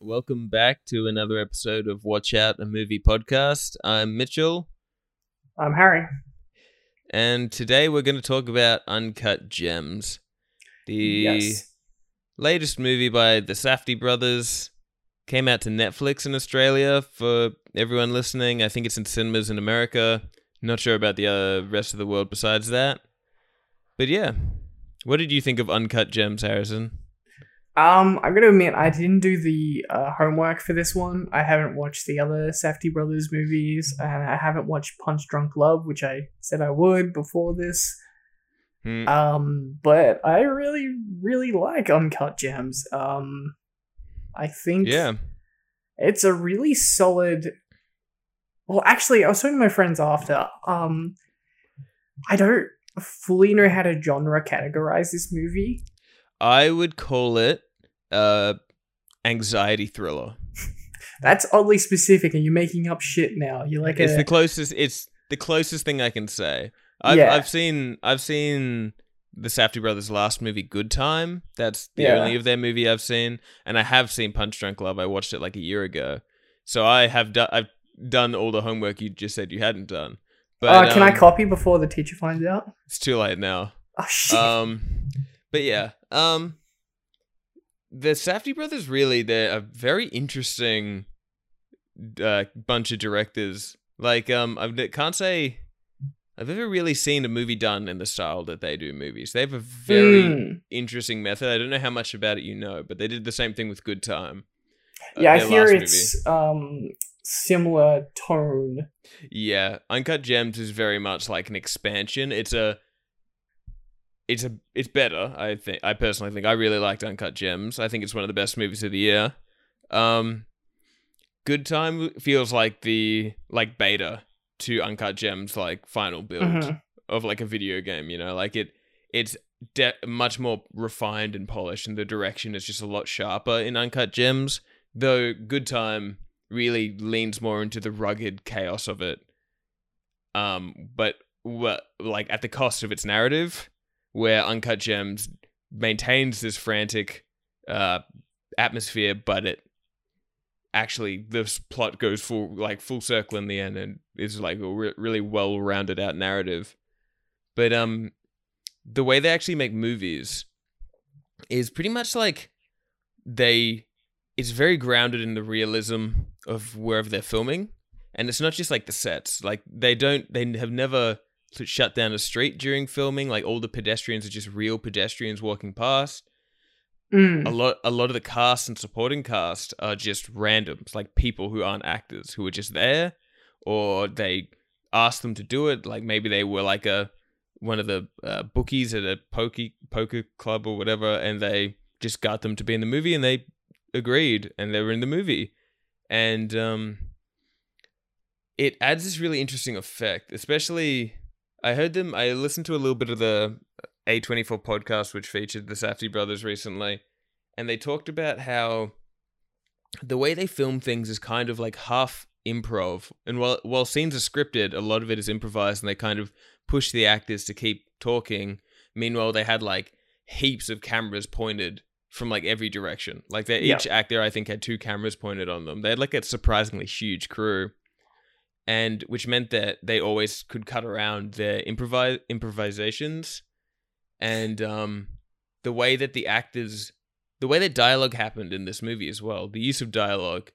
Welcome back to another episode of Watch Out, a Movie Podcast. I'm Mitchell, I'm Harry. and today we're going to talk about Uncut Gems, the Yes. latest movie by the Safdie brothers. Came out to Netflix in Australia for everyone listening. I think it's in cinemas in America. Not sure about the rest of the world besides that. But yeah, what did you think of Uncut Gems, Harrison? I'm gonna admit I didn't do the homework for this one. I haven't watched the other Safdie brothers movies, and I haven't watched Punch Drunk Love, which I said I would before this. But I really like Uncut Gems. I think Yeah. it's a really solid. Well, actually, I was talking to my friends after. I don't fully know how to genre categorize this movie. I would call it anxiety thriller. That's oddly specific, and you're making up shit now. You're like It's the closest thing I can say. I've seen the Safdie brothers' last movie, Good Time. That's the only of their movie I've seen, and I have seen Punch Drunk Love. I watched it like a year ago, so I've done all the homework you just said you hadn't done. But can I copy before the teacher finds out? It's too late now. Oh shit. But yeah, the Safdie brothers they're a very interesting bunch of directors. Like, I can't say I've ever really seen a movie done in the style that they do movies. They have a very interesting method. I don't know how much about it you know, but they did the same thing with Good Time. Yeah, I hear it's similar tone. Yeah, Uncut Gems is very much like an expansion. It's better. I personally think I really liked Uncut Gems. I think it's one of the best movies of the year. Good Time feels like the beta to Uncut Gems, like final build of like a video game. You know, like it's much more refined and polished, and the direction is just a lot sharper in Uncut Gems. Though Good Time really leans more into the rugged chaos of it, but like at the cost of its narrative. Where Uncut Gems maintains this frantic atmosphere, but it actually this plot goes full circle in the end, and is like a really well rounded out narrative. But the way they actually make movies is pretty much like it's very grounded in the realism of wherever they're filming, and it's not just like the sets. Like they have never to shut down a street during filming. Like all the pedestrians are just real pedestrians walking past. A lot of the cast and supporting cast are just randoms, like people who aren't actors, who are just there, or they asked them to do it. Like maybe they were like one of the bookies at a poker club or whatever, and they just got them to be in the movie, and they agreed, and they were in the movie. And it adds this really interesting effect, especially. I listened to a little bit of the A24 podcast, which featured the Safdie brothers recently, and they talked about how the way they film things is kind of like half improv. And while scenes are scripted, a lot of it is improvised, and they kind of push the actors to keep talking. Meanwhile, they had like heaps of cameras pointed from like every direction. Like each actor, I think, had 2 cameras pointed on them. They had like a surprisingly huge crew. And which meant that they always could cut around their improvisations, and the way that dialogue happened in this movie as well, the use of dialogue,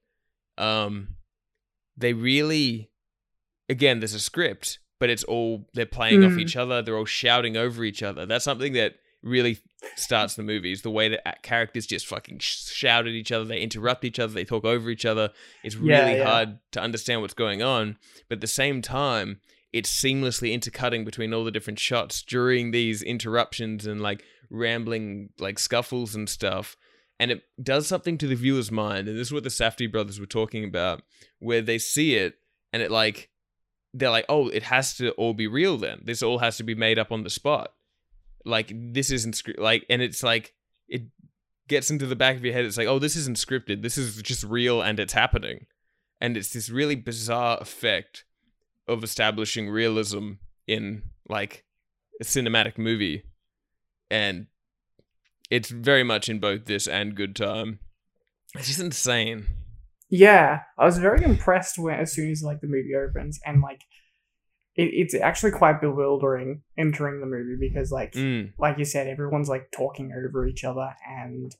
they really, again, there's a script, but it's all they're playing off each other. They're all shouting over each other. That's something that really starts the movies. The way that characters just fucking shout at each other, they interrupt each other, they talk over each other. It's really hard to understand what's going on, but at the same time, it's seamlessly intercutting between all the different shots during these interruptions and like rambling like scuffles and stuff. And it does something to the viewer's mind, and this is what the Safdie brothers were talking about, where they see it and they're like, oh, it has to all be real then. This all has to be made up on the spot. Like, this isn't like, and it's like, it gets into the back of your head. It's like, oh, this isn't scripted. This is just real, and it's happening. And it's this really bizarre effect of establishing realism in like a cinematic movie. And it's very much in both this and Good Time. It's just insane. Yeah, I was very impressed when as soon as like the movie opens, and like it's actually quite bewildering entering the movie because like you said, everyone's like talking over each other and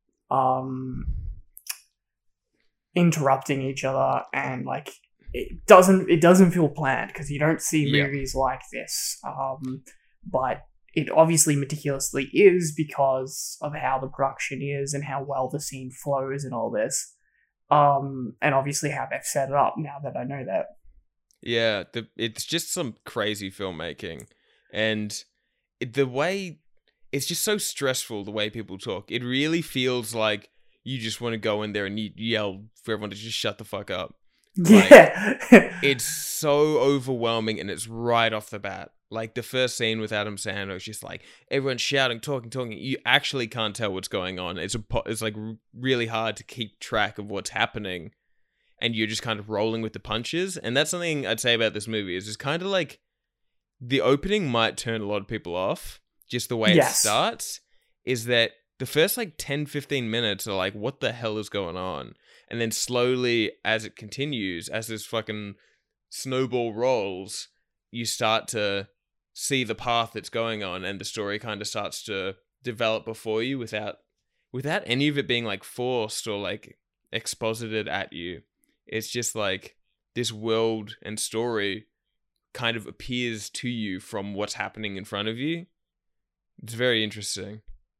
interrupting each other, and like it doesn't feel planned because you don't see movies like this. But it obviously meticulously is because of how the production is and how well the scene flows and all this. And obviously how they've set it up now that I know that. Yeah, it's just some crazy filmmaking. And the way... It's just so stressful, the way people talk. It really feels like you just want to go in there and you yell for everyone to just shut the fuck up. Yeah. Like, it's so overwhelming, and it's right off the bat. Like, the first scene with Adam Sandler is just like, everyone's shouting, talking. You actually can't tell what's going on. It's like really hard to keep track of what's happening, and you're just kind of rolling with the punches. And that's something I'd say about this movie, is it's kind of like, the opening might turn a lot of people off, just the way it starts, is that the first like 10-15 minutes are like, what the hell is going on? And then slowly, as it continues, as this fucking snowball rolls, you start to see the path that's going on, and the story kind of starts to develop before you without any of it being like forced or like exposited at you. It's just like this world and story kind of appears to you from what's happening in front of you. It's very interesting.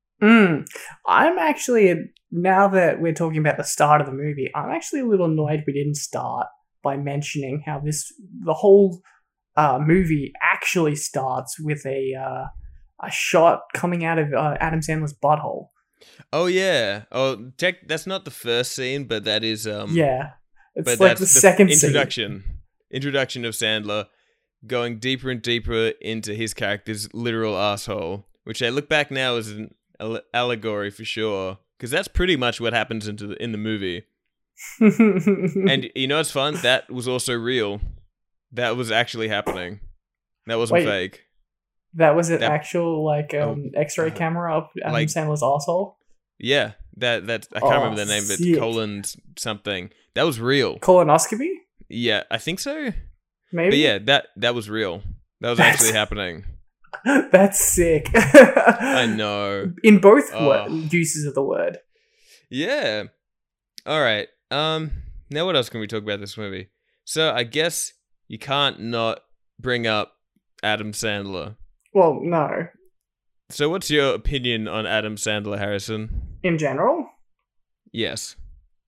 I'm actually, now that we're talking about the start of the movie, I'm actually a little annoyed we didn't start by mentioning how the whole movie actually starts with a shot coming out of Adam Sandler's butthole. Oh yeah. Oh, that's not the first scene, but that is yeah. It's like the second introduction. scene. Introduction of Sandler going deeper and deeper into his character's literal asshole, which I look back now as an allegory for sure, because that's pretty much what happens in the movie. And you know what's fun? That was also real. That was actually happening. That wasn't fake. That was an actual X-ray camera up Adam Sandler's asshole. Yeah, that I can't remember the name of it. Colon something. That was real. Colonoscopy? Yeah, I think so. Maybe. But yeah, that was real. That was actually happening. That's sick. I know. In both uses of the word. Yeah. All right. Now what else can we talk about this movie? So I guess you can't not bring up Adam Sandler. Well, no. So what's your opinion on Adam Sandler, Harrison? In general? Yes.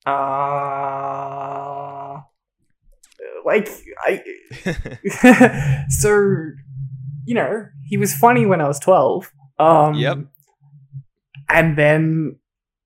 So, you know, he was funny when I was 12. Yep. And then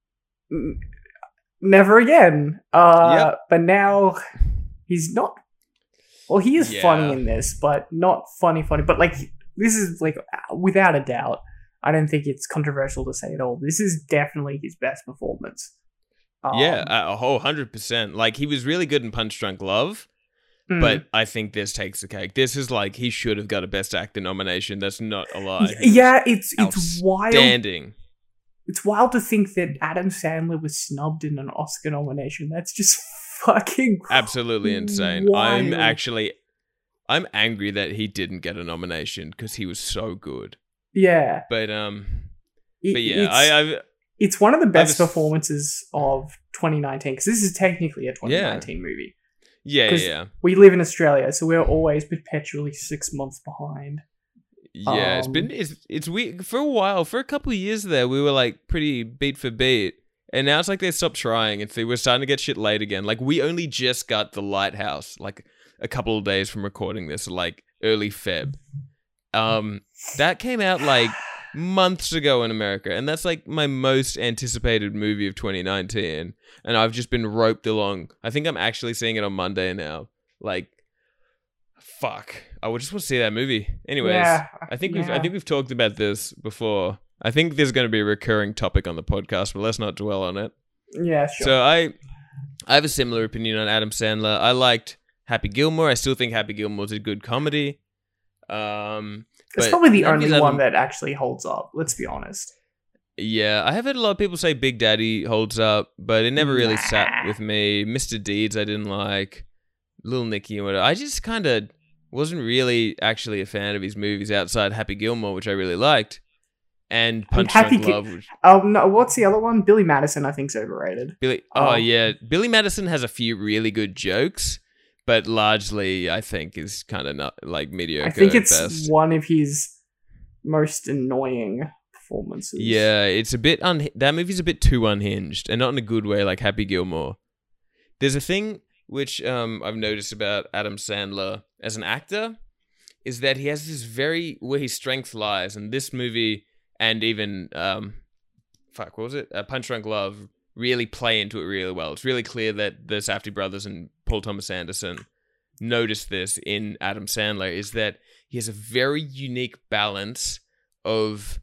never again. Yep. But now he's not. Well, he is funny in this, but not funny. But like, this is like, without a doubt, I don't think it's controversial to say at all. This is definitely his best performance. A whole 100%. Like, he was really good in Punch Drunk Love, but I think this takes the cake. This is like, he should have got a Best Actor nomination. That's not a lie. Yeah, it's wild. Outstanding. It's wild to think that Adam Sandler was snubbed in an Oscar nomination. That's just fucking absolutely insane. Wild. I'm angry that he didn't get a nomination because he was so good. Yeah. But yeah, it's one of the best performances of 2019, because this is technically a 2019 movie. Yeah. We live in Australia, so we're always perpetually 6 months behind. Yeah, it's weird. For a while, for a couple of years there, we were like pretty beat for beat. And now it's like they stopped trying, and we're starting to get shit late again. Like, we only just got The Lighthouse, like, a couple of days from recording this, like, early Feb. That came out, like, months ago in America, and that's, like, my most anticipated movie of 2019. And I've just been roped along. I think I'm actually seeing it on Monday now. Like, fuck. I would just want to see that movie. Anyways, I think we've talked about this before. I think there's going to be a recurring topic on the podcast, but let's not dwell on it. Yeah, sure. So I have a similar opinion on Adam Sandler. I liked Happy Gilmore. I still think Happy Gilmore's a good comedy. It's probably the only one that actually holds up, let's be honest. Yeah, I have heard a lot of people say Big Daddy holds up, but it never really sat Nah. with me. Mr. Deeds, I didn't like. Little Nicky and whatever. I just kind of wasn't really actually a fan of his movies outside Happy Gilmore, which I really liked, and Punch Drunk Love. Which No, what's the other one? Billy Madison, I think's overrated. Yeah, Billy Madison has a few really good jokes, but largely I think is kind of not like mediocre. I think it's at best. one of his most annoying performances. Yeah, it's a bit that movie's a bit too unhinged, and not in a good way like Happy Gilmore. There's a thing which I've noticed about Adam Sandler as an actor is that he has this where his strength lies, and this movie and even what was it? Punch Drunk Love really play into it really well. It's really clear that the Safdie brothers and Paul Thomas Anderson noticed this in Adam Sandler, is that he has a very unique balance of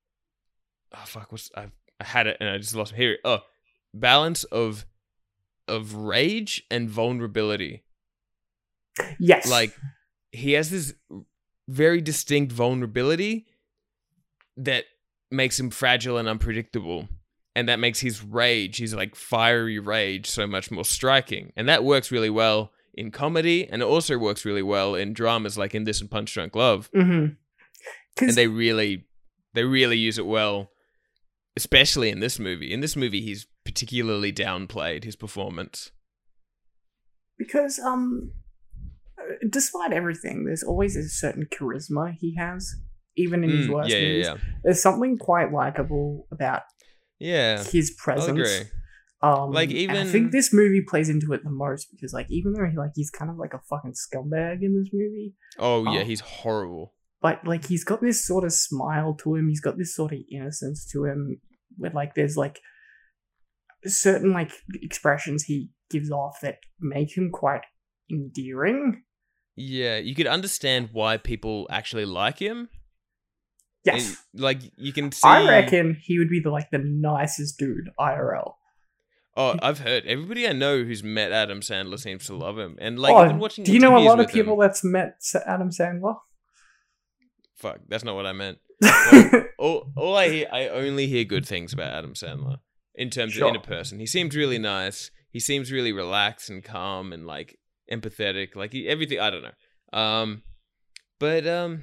I had it and I just lost it. Here. Balance of rage and vulnerability. Yes. Like, he has this very distinct vulnerability that makes him fragile and unpredictable. And that makes his rage, his like fiery rage, so much more striking. And that works really well in comedy, and it also works really well in dramas like in this and Punch Drunk Love. Mm-hmm. And they really use it well, especially in this movie. In this movie, he's particularly downplayed his performance. Because, despite everything, there's always a certain charisma he has, even in his worst movies. Yeah. There's something quite likable about his presence. I'll agree. I think this movie plays into it the most because, like, even though he's kind of like a fucking scumbag in this movie. Oh yeah, he's horrible. But like, he's got this sort of smile to him. He's got this sort of innocence to him, where like there's like certain like expressions he gives off that make him quite endearing. Yeah, you could understand why people actually like him. Yes, and, like you can see. I reckon he would be the nicest dude IRL. Oh, I've heard everybody I know who's met Adam Sandler seems to love him, and like I've been watching. Do you know a lot of people that's met Adam Sandler? Fuck, that's not what I meant. all I hear, I only hear good things about Adam Sandler in terms of in a person. He seems really nice. He seems really relaxed and calm and like empathetic. Like everything. I don't know. But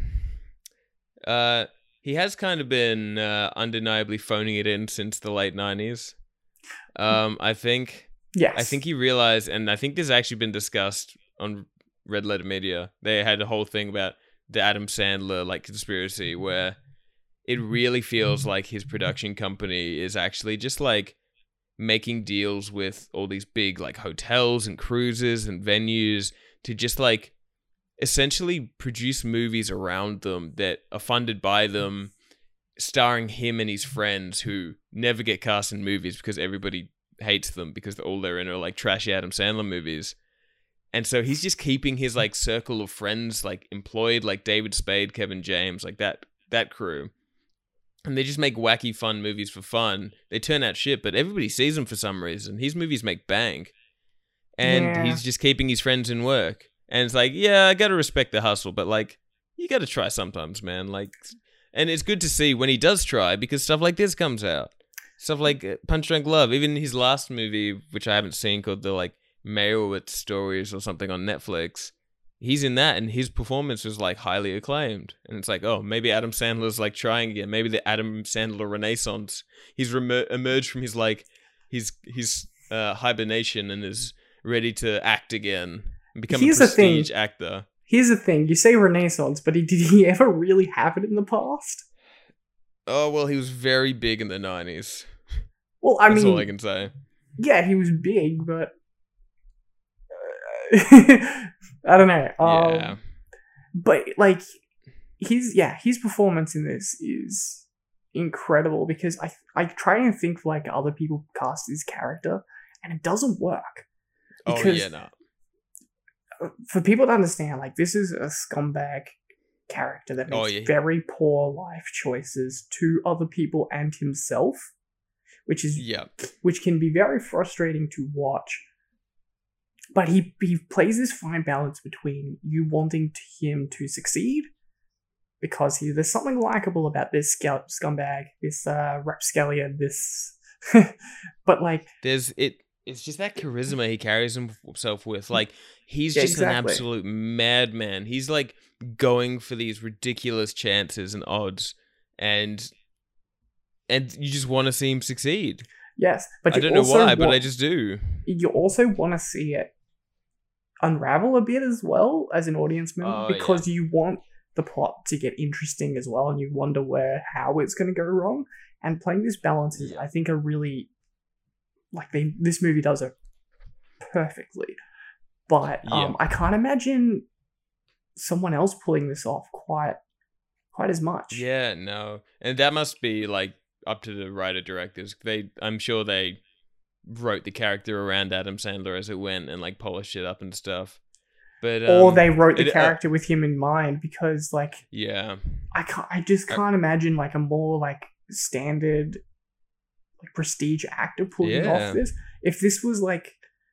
he has kind of been undeniably phoning it in since the late 90s. I think. Yes. I think he realized, and I think this has actually been discussed on Red Letter Media. They had a whole thing about the Adam Sandler like conspiracy, where it really feels like his production company is actually just like making deals with all these big like hotels and cruises and venues to just like essentially produce movies around them that are funded by them, starring him and his friends who never get cast in movies because everybody hates them because all they're in are like trashy Adam Sandler movies. And so he's just keeping his like circle of friends like employed, like David Spade, Kevin James, like that crew. And they just make wacky fun movies for fun. They turn out shit, but everybody sees them for some reason. His movies make bank. And he's just keeping his friends in work. And it's like, yeah, I gotta respect the hustle, but like, you gotta try sometimes, man. Like, and it's good to see when he does try, because stuff like this comes out. Stuff like Punch Drunk Love. Even his last movie, which I haven't seen, called the like Meyerowitz Stories or something on Netflix. He's in that, and his performance was like highly acclaimed. And it's like, oh, maybe Adam Sandler's like trying again. Maybe the Adam Sandler renaissance. He's emerged from his like his hibernation and is ready to act again and become a prestige actor. Here's the thing: you say renaissance, but did he ever really have it in the past? Oh well, he was very big in the 90s. Well, I mean, that's all I can say. Yeah, he was big, but I don't know. Yeah. But like his performance in this is incredible, because I try and think like other people cast his character and it doesn't work. Because for people to understand, like, this is a scumbag character that makes very poor life choices to other people and himself, which can be very frustrating to watch. But he plays this fine balance between you wanting him to succeed, because there's something likable about this scumbag, this rapscallion, this. But like, it's just that charisma he carries himself with. Like, he's Yeah, just an exactly. absolute madman. He's like going for these ridiculous chances and odds, and you just want to see him succeed. yes, but I you don't know also why, but I want- just do. you also want to see it unravel a bit as well as an audience member, Oh, because you want the plot to get interesting as well, and you wonder how it's going to go wrong. And playing this balance is, I think, a really this movie does it perfectly. But I can't imagine someone else pulling this off quite as much. Yeah, no, and that must be like up to the writer directors. I'm sure they wrote the character around Adam Sandler as it went and like polished it up and stuff. But Or they wrote the character with him in mind, because like yeah, I just can't imagine like a more like standard like prestige actor pulling off this. If this was like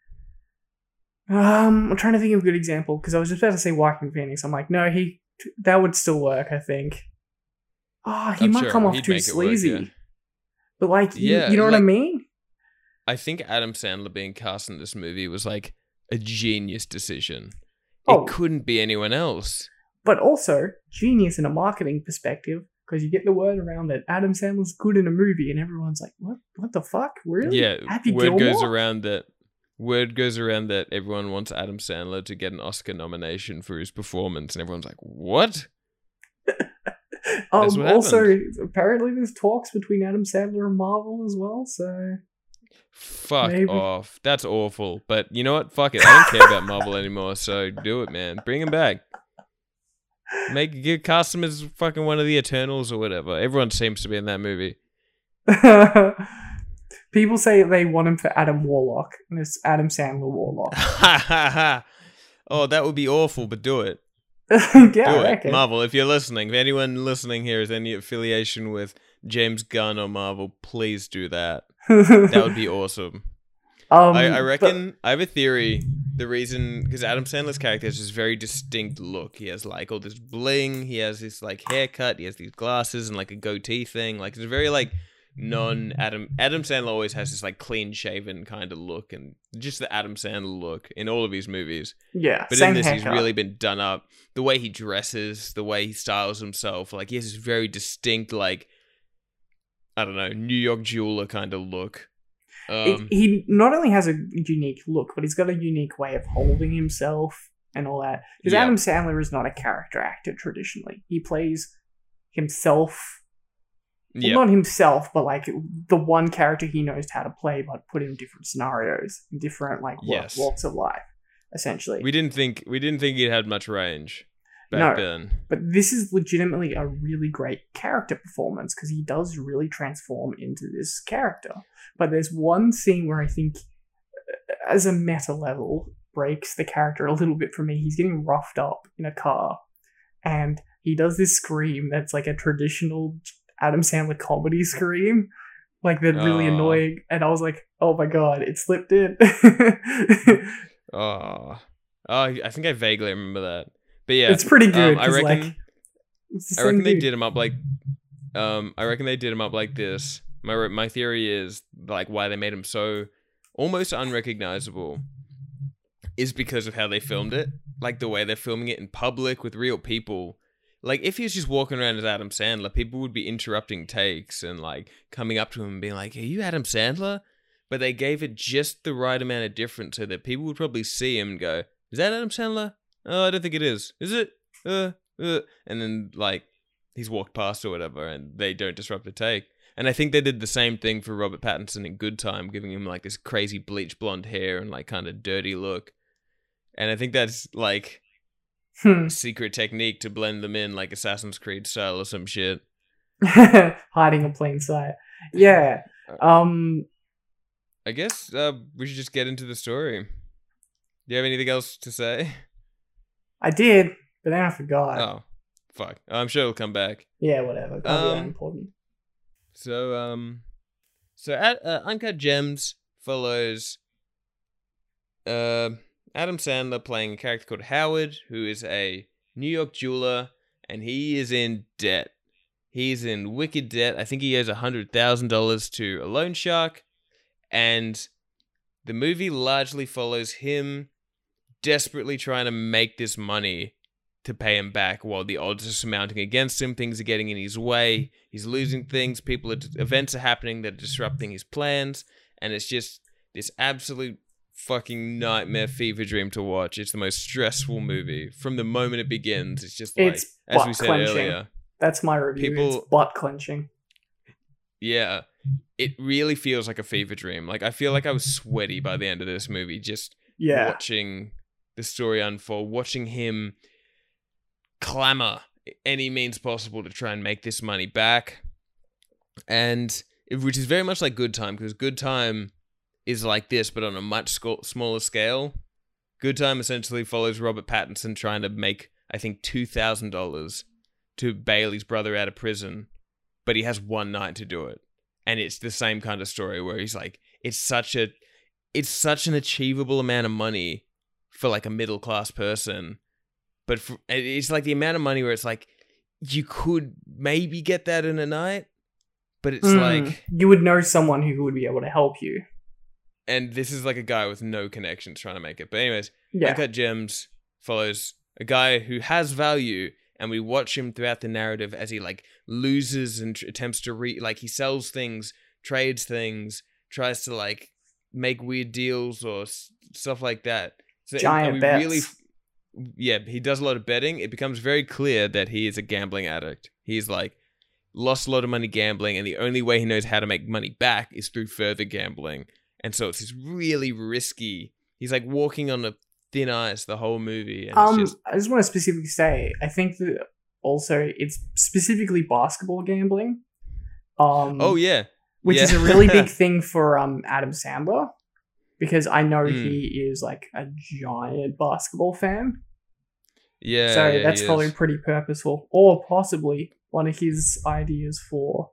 I'm trying to think of a good example, because I was just about to say Joaquin Phoenix. I'm like, no, that would still work, I think. He might come off too sleazy. Work, yeah. But like you know what I mean? I think Adam Sandler being cast in this movie was like a genius decision. Oh. It couldn't be anyone else. But also genius in a marketing perspective, because you get the word around that Adam Sandler's good in a movie, and everyone's like, "What the fuck? Really?" Yeah, Happy word Gilmore? goes around that everyone wants Adam Sandler to get an Oscar nomination for his performance, and everyone's like, "What?" That's what also, happened. apparently there's talks between Adam Sandler and Marvel as well, so Fuck maybe. off. That's awful. But you know what? Fuck it. I don't care about Marvel anymore, so do it, man. Bring him back. Cast him as fucking one of the Eternals or whatever. Everyone seems to be in that movie. People say they want him for Adam Warlock, and it's Adam Sandler Warlock. Oh, that would be awful, but do it. Yeah, Do I it. reckon. Marvel, if you're listening, if anyone listening here has any affiliation with James Gunn or Marvel, please do that. That would be awesome. I reckon, I have a theory. The reason, because Adam Sandler's character has this very distinct look. He has like all this bling, he has this like haircut, he has these glasses and like a goatee thing. Like it's a very like Adam Sandler always has this like clean shaven kind of look, and just the Adam Sandler look in all of his movies. Yeah, but in this haircut. He's really been done up. The way he dresses, the way he styles himself, like he has this very distinct like, I don't know, New York jeweler kind of look. He not only has a unique look, but he's got a unique way of holding himself and all that. Because Adam Sandler is not a character actor traditionally. He plays himself. Well, not himself, but like the one character he knows how to play, but put in different scenarios, in different like walks of life. Essentially, we didn't think he had much range back then. But this is legitimately a really great character performance, because he does really transform into this character. But there's one scene where I think, as a meta level, breaks the character a little bit for me. He's getting roughed up in a car, and he does this scream that's like a traditional Adam Sandler comedy scream, like that really annoying. And I was like, oh my god, it slipped in. I think I vaguely remember that. But yeah, it's pretty good. I reckon they dude. did him up like. I reckon they did him up like this. My theory is like why they made him so almost unrecognizable is because of how they filmed it. Like the way they're filming it in public with real people. Like if he was just walking around as Adam Sandler, people would be interrupting takes and like coming up to him and being like, "Are you Adam Sandler?" But they gave it just the right amount of difference so that people would probably see him and go, "Is that Adam Sandler? Oh, I don't think it is. Is it? And then like he's walked past or whatever, and they don't disrupt the take. And I think they did the same thing for Robert Pattinson in Good Time, giving him like this crazy bleach blonde hair and like kind of dirty look. And I think that's like a secret technique to blend them in, like Assassin's Creed style or some shit. Hiding in plain sight. Yeah. I guess we should just get into the story. Do you have anything else to say? I did, but then I forgot. Oh, fuck. I'm sure it'll come back. Yeah, whatever. Can't be that important. So Uncut Gems follows Adam Sandler playing a character called Howard, who is a New York jeweler and he is in debt. He's in wicked debt. I think he owes $100,000 to a loan shark, and the movie largely follows him desperately trying to make this money to pay him back while the odds are surmounting against him. Things are getting in his way. He's losing things. Events are happening that are disrupting his plans, and it's just this absolute fucking nightmare fever dream to watch. It's the most stressful movie from the moment it begins. It's just like, It's as we butt said clenching. earlier, That's my review. It's butt clenching. yeah, it really feels like a fever dream. Like, I feel like I was sweaty by the end of this movie, just watching the story unfold, watching him clamor any means possible to try and make this money back. And which is very much like Good Time, because Good Time is like this, but on a much smaller scale. Good Time essentially follows Robert Pattinson trying to make, I think, $2,000 to bail his brother out of prison, but he has one night to do it. And it's the same kind of story where he's like, it's such an achievable amount of money for like a middle class person, but it's like the amount of money where it's like you could maybe get that in a night, but it's like you would know someone who would be able to help you. And this is like a guy with no connections trying to make it. But anyways, Yeah. Uncut Gems follows a guy who has value, and we watch him throughout the narrative as he like loses and attempts to he sells things, trades things, tries to like make weird deals or stuff like that. So Giant bets. He does a lot of betting. It becomes very clear that he is a gambling addict. He's like lost a lot of money gambling, and the only way he knows how to make money back is through further gambling. And so it's this really risky. He's like walking on a thin ice the whole movie. And I just want to specifically say, I think that also it's specifically basketball gambling. Oh yeah, which is a really big thing for Adam Sandler, because I know he is like a giant basketball fan. Yeah, so that's probably pretty purposeful, or possibly one of his ideas for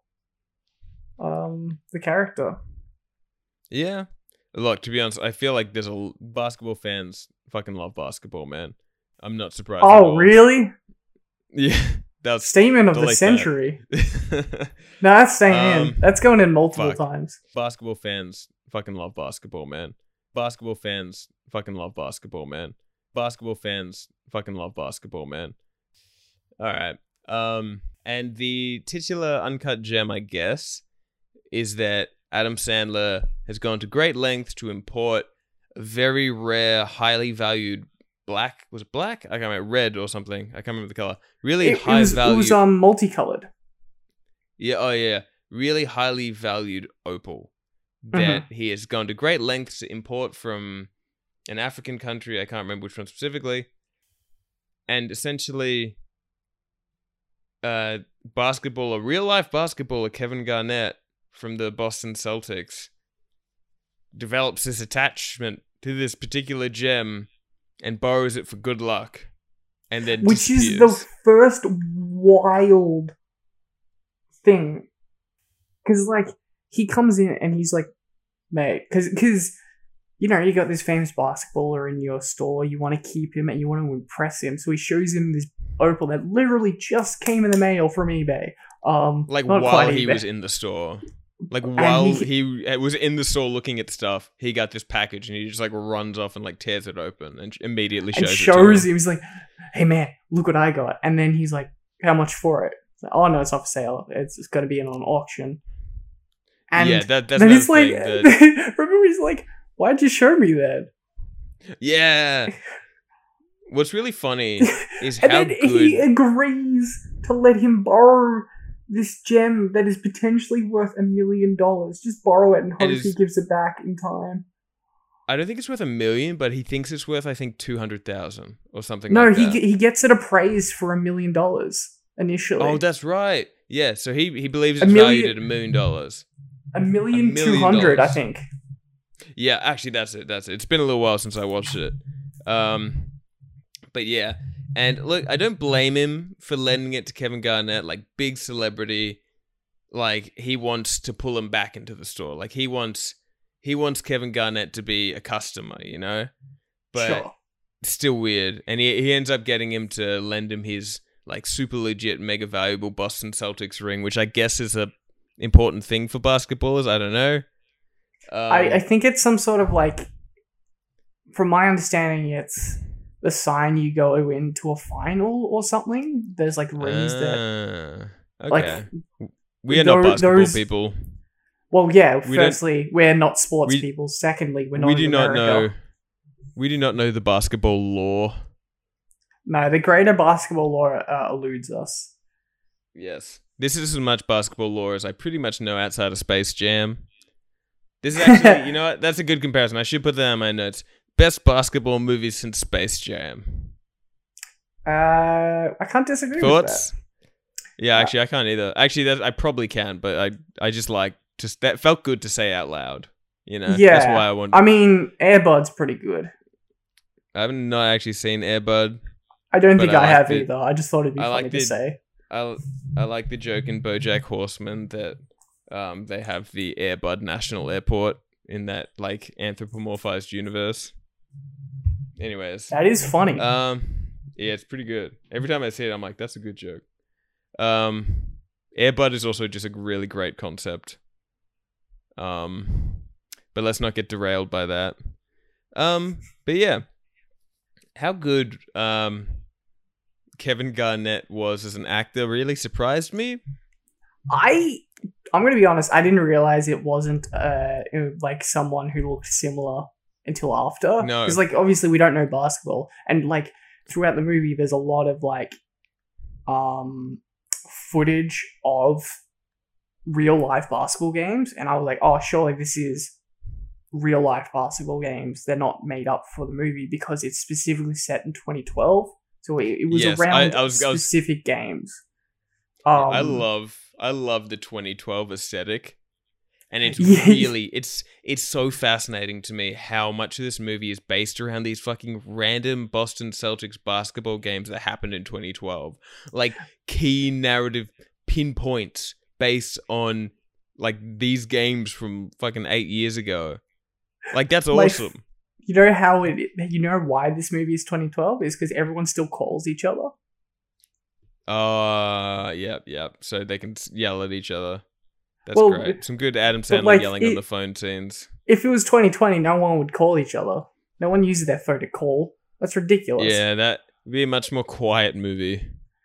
the character. Yeah. Look, to be honest, I feel like there's basketball fans fucking love basketball, man. I'm not surprised. Oh, really? Yeah. That's statement of the century. No, that's staying in. That's going in multiple times. Basketball fans fucking love basketball, man. Basketball fans fucking love basketball, man. Basketball fans fucking love basketball, man. All right. And the titular uncut gem, I guess, is that Adam Sandler has gone to great lengths to import a very rare, highly valued black. Was it black? I can't remember. Red or something. I can't remember the color. Really high value. It was multicolored. Yeah. Oh yeah. Really highly valued opal that he has gone to great lengths to import from an African country. I can't remember which one specifically. And essentially, basketballer, real life basketballer Kevin Garnett from the Boston Celtics develops this attachment to this particular gem and borrows it for good luck, and then which is the first wild thing, because like he comes in and he's like, mate, because you know, you got this famous basketballer in your store, you want to keep him and you want to impress him, so he shows him this opal that literally just came in the mail from eBay. Like while he was in the store. Like while he was in the store looking at stuff, he got this package and he just like runs off and like tears it open and immediately shows it to him. He's like, hey man, look what I got. And then he's like, how much for it? Like, oh no, it's not for sale. It's going to be in on auction. And yeah, that's then he's like, remember he's like, why'd you show me that? Yeah. What's really funny is and how then good he agrees to let him borrow this gem that is potentially worth $1 million. Just borrow it and hope he gives it back in time. I don't think it's worth $1 million, but he thinks it's worth, I think, 200,000 or something like that. No, he gets it appraised for $1 million initially. Oh, that's right. Yeah, so he believes it's valued at $1 million. $1,200,000, I think. Yeah, actually, that's it. It's been a little while since I watched it. But yeah. And look, I don't blame him for lending it to Kevin Garnett, like big celebrity. Like he wants to pull him back into the store. Like he wants Kevin Garnett to be a customer, you know? But sure. It's still weird. And he ends up getting him to lend him his like super legit, mega valuable Boston Celtics ring, which I guess is a important thing for basketballers. I don't know. I think it's some sort of like, from my understanding, it's the sign you go into a final or something. There's like rings that, okay. like, We are not basketball people. Well, yeah. Firstly, we're not sports people. Secondly, we're not. We do in not America. know. We do not know the basketball lore. No, the greater basketball lore eludes us. Yes, this is as much basketball lore as I pretty much know outside of Space Jam. This is actually, you know what? That's a good comparison. I should put that on my notes. Best basketball movies since Space Jam. I can't disagree Thoughts? with that. Yeah, actually, I can't either. Actually, I probably can, but I just like that felt good to say out loud. You know, Yeah, that's why I want. I mean, Air Bud's pretty good. I haven't not actually seen Air Bud. I don't think I like have it. either. I just thought it'd be I funny like to say. I like the joke in BoJack Horseman that they have the Air Bud National Airport in that like anthropomorphized universe. Anyways, That is funny. yeah, it's pretty good. Every time I see it, I'm like, that's a good joke. Air Bud is also just a really great concept. But let's not get derailed by that. But yeah, how good Kevin Garnett was as an actor really surprised me. I'm gonna be honest. I didn't realize it wasn't like someone who looked similar until after. No, because like obviously we don't know basketball, and like throughout the movie, there's a lot of like footage of real life basketball games, and I was like, oh, surely this is real life basketball games. They're not made up for the movie because it's specifically set in 2012. So it was around specific games. I love the 2012 aesthetic, and it's really it's so fascinating to me how much of this movie is based around these fucking random Boston Celtics basketball games that happened in 2012, like key narrative pinpoints based on like these games from fucking 8 years ago. Like that's awesome. You know how you know why this movie is 2012 is because everyone still calls each other. Yep. So they can yell at each other. That's great. Some good Adam Sandler yelling on the phone scenes. If it was 2020, no one would call each other. No one uses their phone to call. That's ridiculous. Yeah, that would be a much more quiet movie.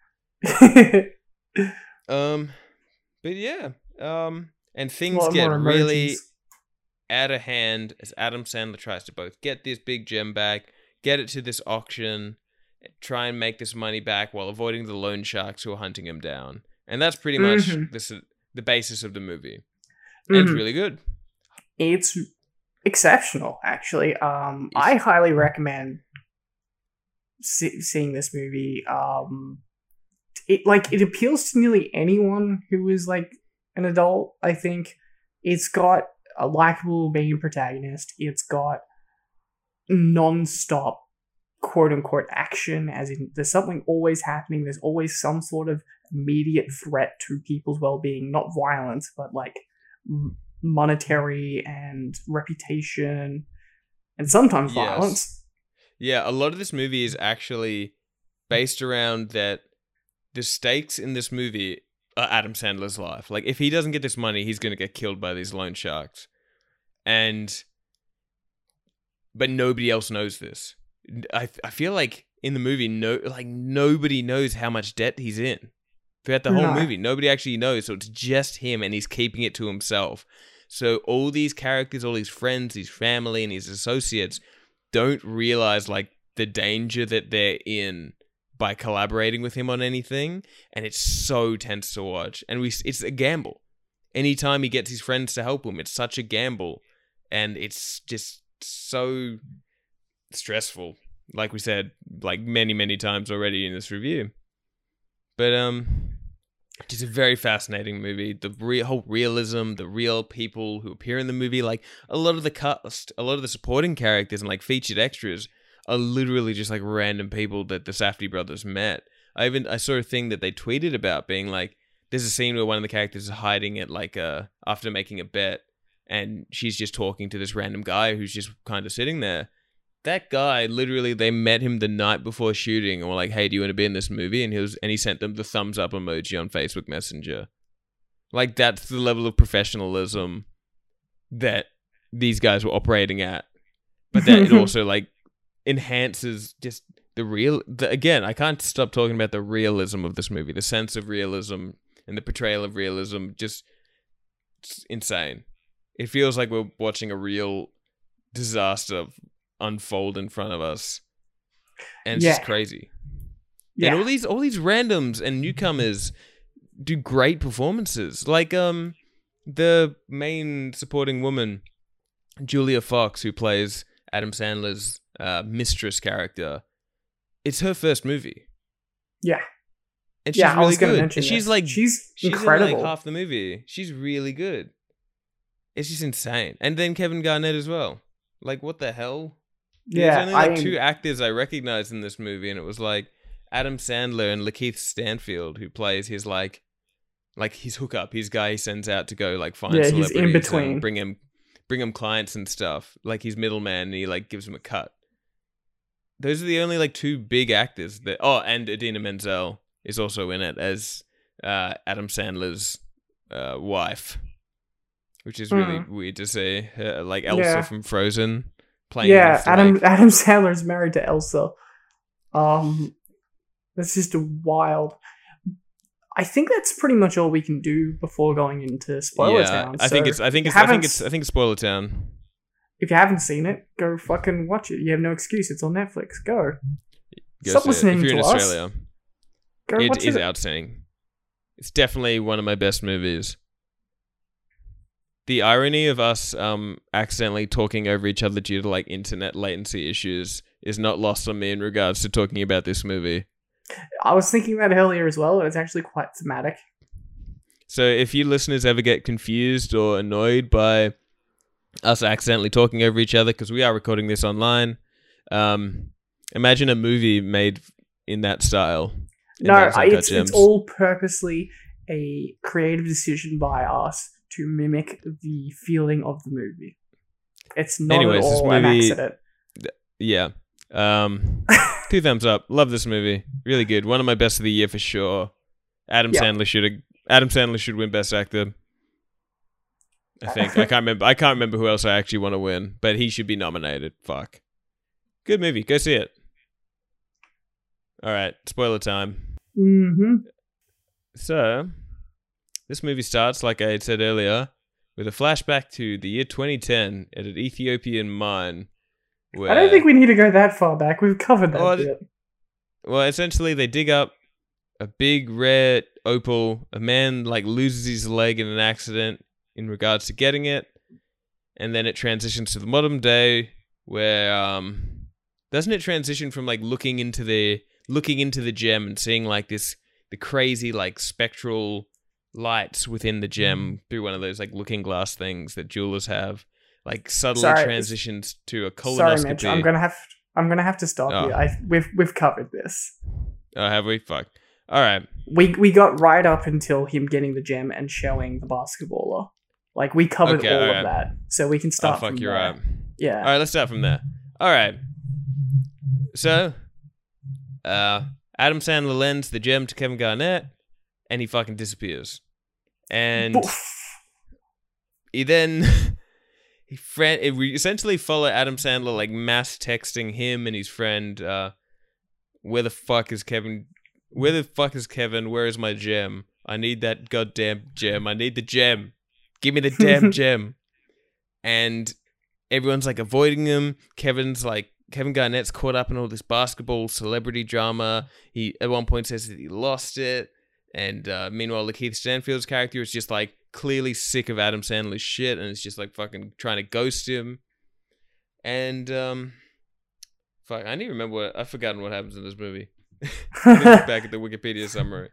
But yeah. And things get really out of hand as Adam Sandler tries to both get this big gem back, get it to this auction, try and make this money back while avoiding the loan sharks who are hunting him down. And that's pretty much the basis of the movie. And it's really good. It's exceptional, actually. I highly recommend seeing this movie. It appeals to nearly anyone who is like an adult. I think it's got a likable main protagonist. It's got non-stop quote-unquote action, as in there's something always happening. There's always some sort of immediate threat to people's well-being. Not violence, but like monetary and reputation, and sometimes violence. Yeah, a lot of this movie is actually based around that the stakes in this movie are Adam Sandler's life. Like, if he doesn't get this money, he's going to get killed by these loan sharks. But nobody else knows this. I feel like in the movie, nobody knows how much debt he's in. Throughout the whole movie, nobody actually knows. So it's just him, and he's keeping it to himself. So all these characters, all these friends, his family, and his associates don't realize like the danger that they're in by collaborating with him on anything, and it's so tense to watch. And it's a gamble. Anytime he gets his friends to help him, it's such a gamble, and it's just so stressful. Like we said, like many times already in this review. But it's a very fascinating movie. The whole realism, the real people who appear in the movie, like a lot of the cast, a lot of the supporting characters and like featured extras are literally just like random people that the Safdie brothers met. I saw a thing that they tweeted about being like, there's a scene where one of the characters is hiding at like after making a bet, and she's just talking to this random guy who's just kind of sitting there, that guy, literally, they met him the night before shooting and were like, "Hey, do you want to be in this movie?" And he sent them the thumbs up emoji on Facebook Messenger. Like, that's the level of professionalism that these guys were operating at. But that it also, like, enhances just again, I can't stop talking about the realism of this movie, the sense of realism and the portrayal of realism. Just insane. It feels like we're watching a real disaster unfold in front of us, and it's just crazy. And all these randoms and newcomers do great performances, like the main supporting woman, Julia Fox, who plays Adam Sandler's mistress character. It's her first movie, and she's really good. And she's incredible. In like half the movie. She's really good. It's just insane. And then Kevin Garnett as well. Like, what the hell? There's only like two actors I recognized in this movie, and it was like Adam Sandler and Lakeith Stanfield, who plays his like his hookup, his guy he sends out to go like find celebrities, he's in between, and bring him clients and stuff. Like, he's middleman, and he like gives him a cut. Those are the only like two big actors that. Oh, and Idina Menzel is also in it as Adam Sandler's wife, which is really weird to see. Like Elsa from Frozen. Adam Sandler's married to Elsa. That's just wild. I think that's pretty much all we can do before going into Spoiler Town. I think it's Spoiler Town. If you haven't seen it, go fucking watch it. You have no excuse. It's on Netflix. Go stop listening to us. If you're in Australia, it is outstanding. It's definitely one of my best movies. The irony of us accidentally talking over each other due to like internet latency issues is not lost on me in regards to talking about this movie. I was thinking that earlier as well, and it's actually quite thematic. So if you listeners ever get confused or annoyed by us accidentally talking over each other, because we are recording this online, imagine a movie made in that style. No, it's all purposely a creative decision by us to mimic the feeling of the movie. It's not at all an accident. Yeah. 2 thumbs up. Love this movie. Really good. One of my best of the year for sure. Adam Sandler should win Best Actor. I think. I can't remember who else I actually want to win, but he should be nominated. Fuck. Good movie. Go see it. All right. Spoiler time. Mm-hmm. So, this movie starts, like I had said earlier, with a flashback to the year 2010 at an Ethiopian mine. Where, I don't think we need to go that far back. We've covered that bit. Well, essentially, they dig up a big rare opal. A man like loses his leg in an accident in regards to getting it, and then it transitions to the modern day, where doesn't it transition from like looking into the gem and seeing like the crazy like spectral lights within the gem through one of those like looking glass things that jewelers have, like subtly transitions to a colonoscopy. Sorry, Mitch, I'm gonna have to stop you. We've covered this. Oh, have we? Fuck. All right. We got right up until him getting the gem and showing the basketballer. Like, we covered all of that, so we can start. Oh fuck, you're right. Yeah. All right, let's start from there. All right. So, Adam Sandler lends the gem to Kevin Garnett, and he fucking disappears. And he then we essentially follow Adam Sandler like mass texting him and his friend, where the fuck is Kevin? Where the fuck is Kevin? Where is my gem? I need that goddamn gem. I need the gem. Give me the damn gem. And everyone's like avoiding him. Kevin Garnett's caught up in all this basketball celebrity drama. He at one point says that he lost it. And meanwhile, Lakeith Stanfield's character is just like clearly sick of Adam Sandler's shit and is just like fucking trying to ghost him. And fuck, I need to remember I've forgotten what happens in this movie. Look back at the Wikipedia summary.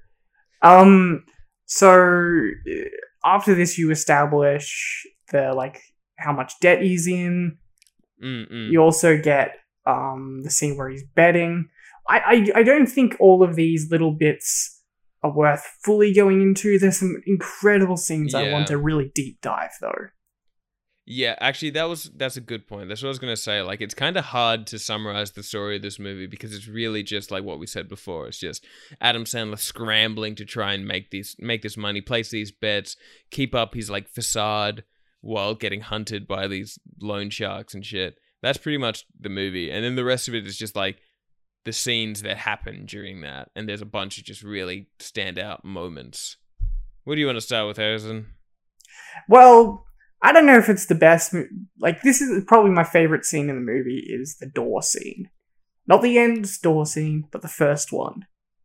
So after this, you establish how much debt he's in. You also get the scene where he's betting. I don't think all of these little bits are worth fully going into. There's some incredible scenes I want to really deep dive, though. Yeah, actually, that's a good point. That's what I was gonna say. Like, it's kind of hard to summarize the story of this movie because it's really just like what we said before. It's just Adam Sandler scrambling to try and make this money, place these bets, keep up his like facade while getting hunted by these loan sharks and shit. That's pretty much the movie, and then the rest of it is just like the scenes that happen during that, and there's a bunch of just really standout moments. What do you want to start with, Harrison? Well, I don't know if it's the best. Like, this is probably my favorite scene in the movie is the door scene. Not the end door scene, but the first one.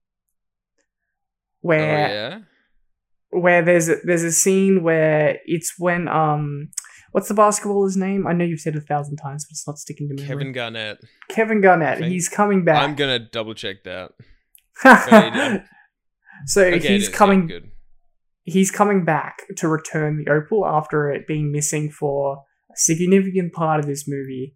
Where there's a scene where it's when, what's the basketballer's name? I know you've said it 1,000 times, but it's not sticking to memory. Kevin Garnett. He's coming back. I'm gonna double check that. So okay, he's coming. Yeah, good. He's coming back to return the opal after it being missing for a significant part of this movie.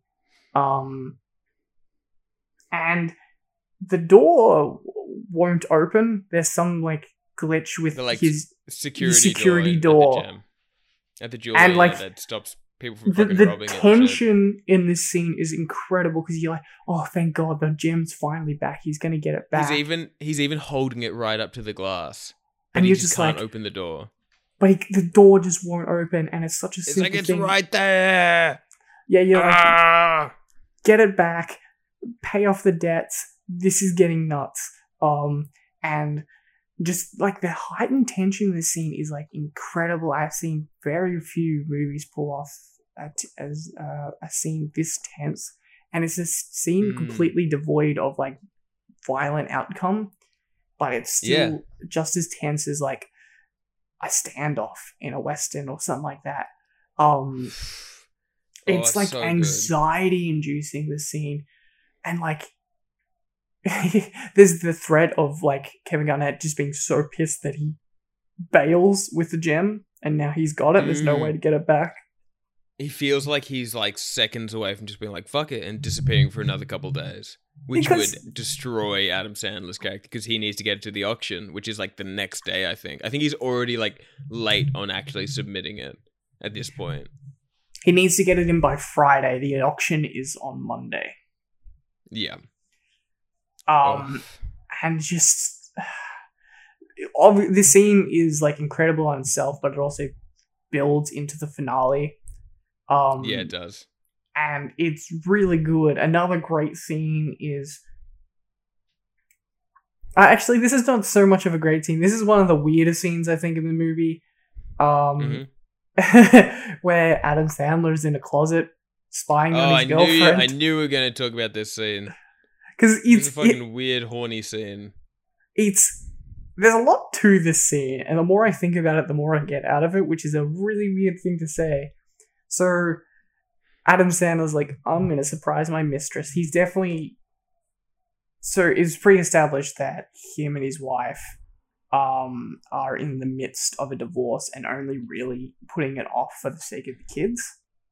And the door won't open. There's some like glitch with his security door at the jewelry, and like that stops people from fucking robbing it. The tension in this scene is incredible because you're like, oh, thank God, the gem's finally back. He's gonna get it back. He's even holding it right up to the glass. And he you just can't open the door. But the door just won't open, and it's such a simple thing. It's like, it's right there! Yeah, you're like, get it back, pay off the debts, this is getting nuts. And just, like, the heightened tension in this scene is, like, incredible. I've seen very few movies pull off a scene this tense. And it's a scene completely devoid of, like, violent outcome. But it's still just as tense as like a standoff in a Western or something like that. It's like so anxiety inducing, the scene. And like there's the threat of like Kevin Garnett just being so pissed that he bails with the gem and now he's got it. There's no way to get it back. He feels like he's like seconds away from just being like, fuck it, and disappearing for another couple days. Which would destroy Adam Sandler's character because he needs to get it to the auction, which is like the next day, I think. I think he's already like late on actually submitting it at this point. He needs to get it in by Friday. The auction is on Monday. Yeah. And just... this scene is like incredible on itself, but it also builds into the finale. Yeah, it does. And it's really good. Another great scene is... actually, this is not so much of a great scene. This is one of the weirdest scenes, I think, in the movie. Where Adam Sandler's in a closet spying on his girlfriend. I knew we were going to talk about this scene. Because it's a fucking weird, horny scene. There's a lot to this scene, and the more I think about it, the more I get out of it, which is a really weird thing to say. So... Adam Sandler's like, I'm going to surprise my mistress. He's definitely... So it's pre-established that him and his wife are in the midst of a divorce and only really putting it off for the sake of the kids.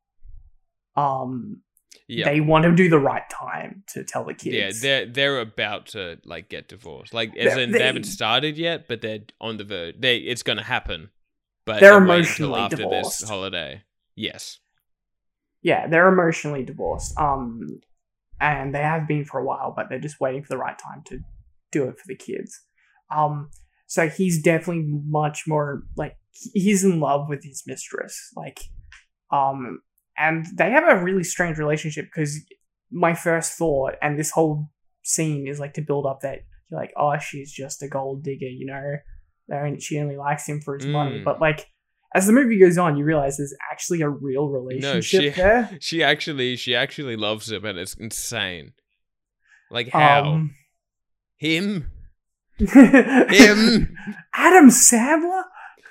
They want to do the right time to tell the kids. Yeah, they're about to like get divorced. Like, as in, they haven't started yet, but they're on the verge. It's going to happen. But they're emotionally after divorced. This holiday. Yes. Yeah, they're emotionally divorced. And they have been for a while, but they're just waiting for the right time to do it for the kids. So he's definitely much more, like, he's in love with his mistress. Like, and they have a really strange relationship because my first thought, and this whole scene is like to build up that you're like, oh, she's just a gold digger, you know? She only likes him for his money. But, like, as the movie goes on, you realize there's actually a real relationship there. She actually loves him, and it's insane. Like, how? Him? Him? Adam Sandler?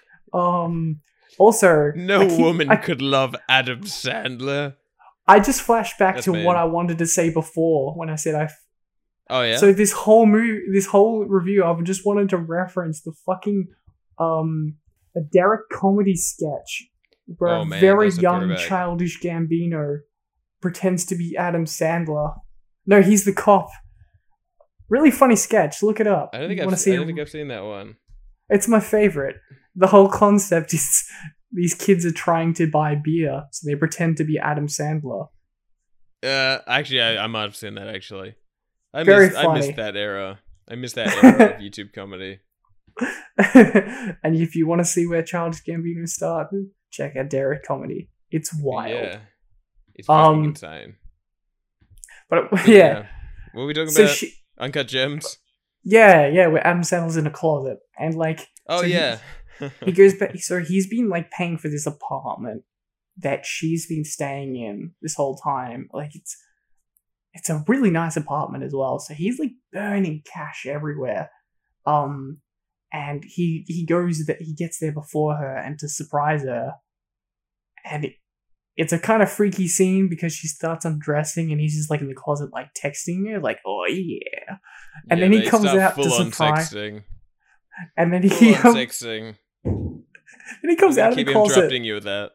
Also... No woman could love Adam Sandler. I just flashed back to what I wanted to say before when I said Oh, yeah? So this whole review, I just wanted to reference the fucking... a Derek comedy sketch where a very young, childish Gambino pretends to be Adam Sandler. No, he's the cop. Really funny sketch. Look it up. I don't think I've seen that one. It's my favorite. The whole concept is these kids are trying to buy beer, so they pretend to be Adam Sandler. Actually, I might have seen that. Actually, I Very missed funny. that era. I missed that era of YouTube comedy. And if you want to see where Childish Gambino started, check out Derek Comedy. It's wild. Yeah, it's fucking insane. But But yeah. what are we talking So about? Uncut Gems. yeah, where Adam Sandler's in a closet and like. Oh so yeah. He goes back. So he's been like paying for this apartment that she's been staying in this whole time. Like it's a really nice apartment as well. So he's like burning cash everywhere. And he gets there before her and to surprise her. And it's a kind of freaky scene because she starts undressing and he's just like in the closet like texting her like, oh yeah. And then he comes out to surprise. Sexting. And then Sexting. And he comes out of the closet. Keep interrupting you with that.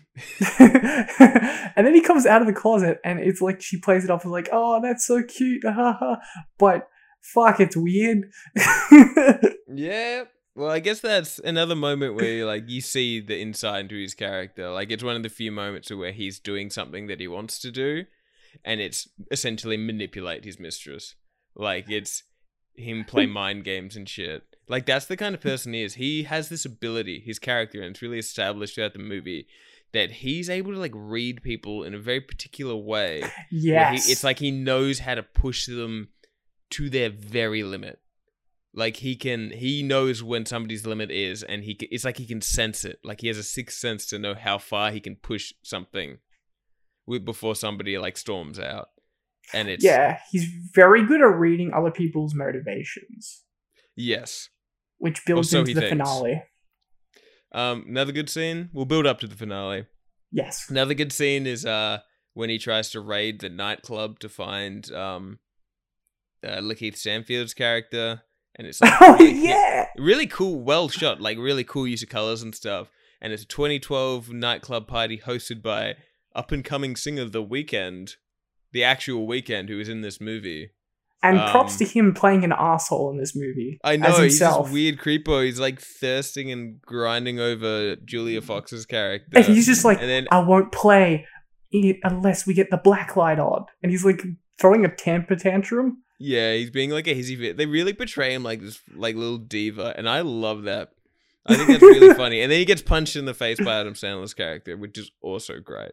And then he comes out of the closet and it's like she plays it off as like, oh, that's so cute. But fuck, it's weird. Yeah. Well, I guess that's another moment where like you see the insight into his character. Like it's one of the few moments where he's doing something that he wants to do, and it's essentially manipulate his mistress. Like it's him play mind games and shit. Like that's the kind of person he is. He has this ability, his character, and it's really established throughout the movie that he's able to like read people in a very particular way. Yes. It's like he knows how to push them to their very limit. Like he knows when somebody's limit is, and it's like he can sense it. Like he has a sixth sense to know how far he can push something before somebody like storms out. And it's he's very good at reading other people's motivations. Yes, which builds into the finale. Another good scene. We'll build up to the finale. Yes. Another good scene is when he tries to raid the nightclub to find Lakeith Stanfield's character. And it's like really cool, well shot, like really cool use of colors and stuff. And it's a 2012 nightclub party hosted by up-and-coming singer The Weeknd, the actual Weeknd, who is in this movie. And props to him playing an asshole in this movie. I know, he's this weird creepo. He's like thirsting and grinding over Julia Fox's character. And he's just like, I won't play unless we get the black light on. And he's like throwing a temper tantrum. Yeah, he's being like a hissy fit. They really portray him like this like little diva, and I love that. I think that's really funny. And then he gets punched in the face by Adam Sandler's character, which is also great.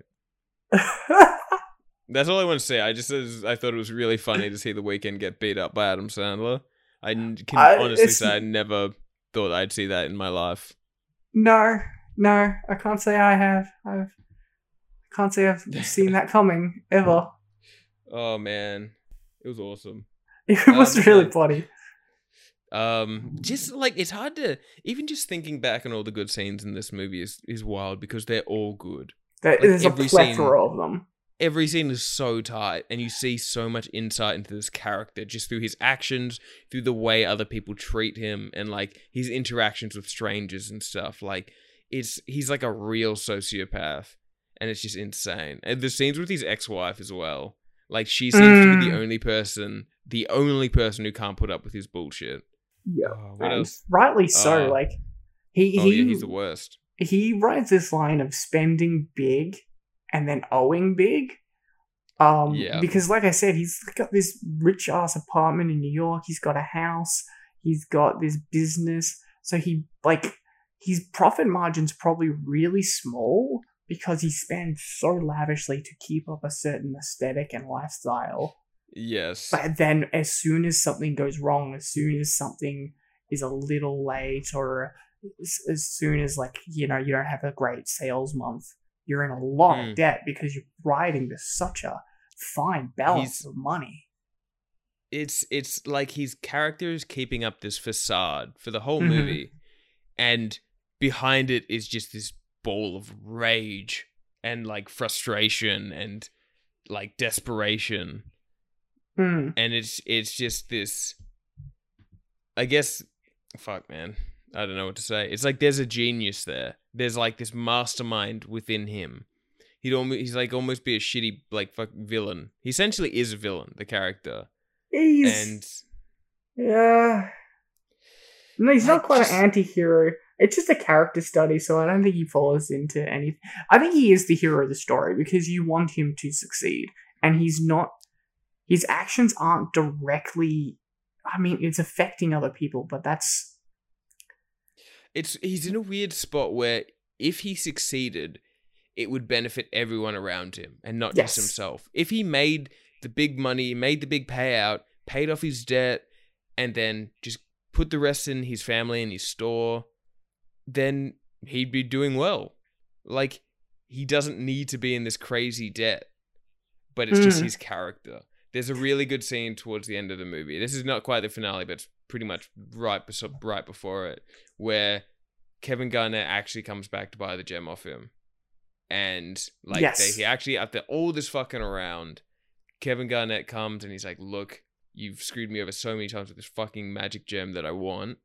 That's all I want to say. I thought it was really funny to see The Weeknd get beat up by Adam Sandler. I can honestly say I never thought I'd see that in my life. No, I can't say I have. I can't say I've seen that coming ever. Oh man, it was awesome. It was really funny. Just like it's hard to even just thinking back on all the good scenes in this movie is wild because they're all good. There's a plethora of them. Every scene is so tight, and you see so much insight into this character just through his actions, through the way other people treat him, and like his interactions with strangers and stuff. Like he's like a real sociopath, and it's just insane. And the scenes with his ex-wife as well. Like she seems to be the only person who can't put up with his bullshit. Yeah, what else? Rightly so. Like he's the worst. He writes this line of spending big and then owing big. Because like I said, he's got this rich ass apartment in New York. He's got a house. He's got this business. So his profit margin's probably really small because he spends so lavishly to keep up a certain aesthetic and lifestyle. Yes. But then as soon as something goes wrong, as soon as something is a little late, or as soon as you don't have a great sales month, you're in a lot of debt because you're riding to such a fine balance of money. It's like his character is keeping up this facade for the whole movie, and behind it is just this ball of rage and like frustration and like desperation. And it's just this, I guess, fuck man, I don't know what to say. It's like there's a genius there. There's like this mastermind within him. He's like almost be a shitty like fuck villain. He essentially is a villain, the character. No, he's not quite an anti-hero. It's just a character study, so I don't think he falls into anything. I think he is the hero of the story because you want him to succeed, and he's not. His actions aren't directly. I mean, it's affecting other people, but that's. He's in a weird spot where if he succeeded, it would benefit everyone around him and not just himself. If he made the big money, made the big payout, paid off his debt, and then just put the rest in his family and his store, then he'd be doing well. Like, he doesn't need to be in this crazy debt, but it's just his character. There's a really good scene towards the end of the movie. This is not quite the finale, but it's pretty much right before it, where Kevin Garnett actually comes back to buy the gem off him. And like he actually, after all this fucking around, Kevin Garnett comes and he's like, look, you've screwed me over so many times with this fucking magic gem that I want,